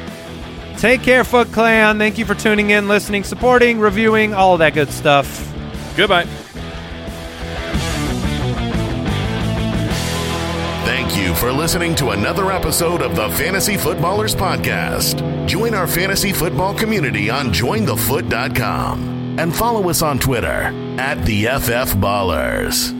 Take care, Foot Clan. Thank you for tuning in, listening, supporting, reviewing, all of that good stuff. Goodbye. Thank you for listening to another episode of the Fantasy Footballers Podcast. Join our fantasy football community on join the foot dot com and follow us on Twitter at the F F Ballers.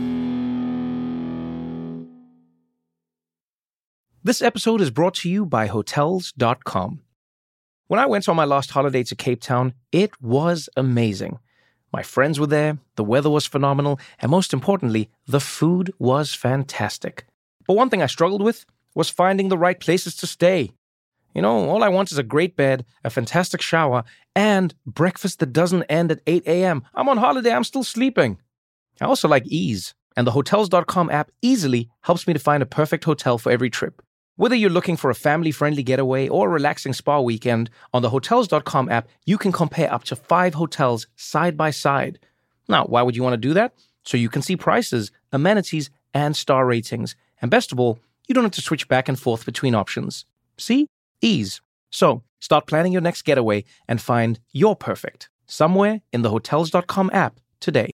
This episode is brought to you by Hotels dot com. When I went on my last holiday to Cape Town, it was amazing. My friends were there, the weather was phenomenal, and most importantly, the food was fantastic. But one thing I struggled with was finding the right places to stay. You know, all I want is a great bed, a fantastic shower, and breakfast that doesn't end at eight a.m. I'm on holiday, I'm still sleeping. I also like ease, and the Hotels dot com app easily helps me to find a perfect hotel for every trip. Whether you're looking for a family-friendly getaway or a relaxing spa weekend, on the Hotels dot com app, you can compare up to five hotels side by side. Now, why would you want to do that? So you can see prices, amenities, and star ratings. And best of all, you don't have to switch back and forth between options. See? Ease. So, start planning your next getaway and find your perfect somewhere in the Hotels dot com app today.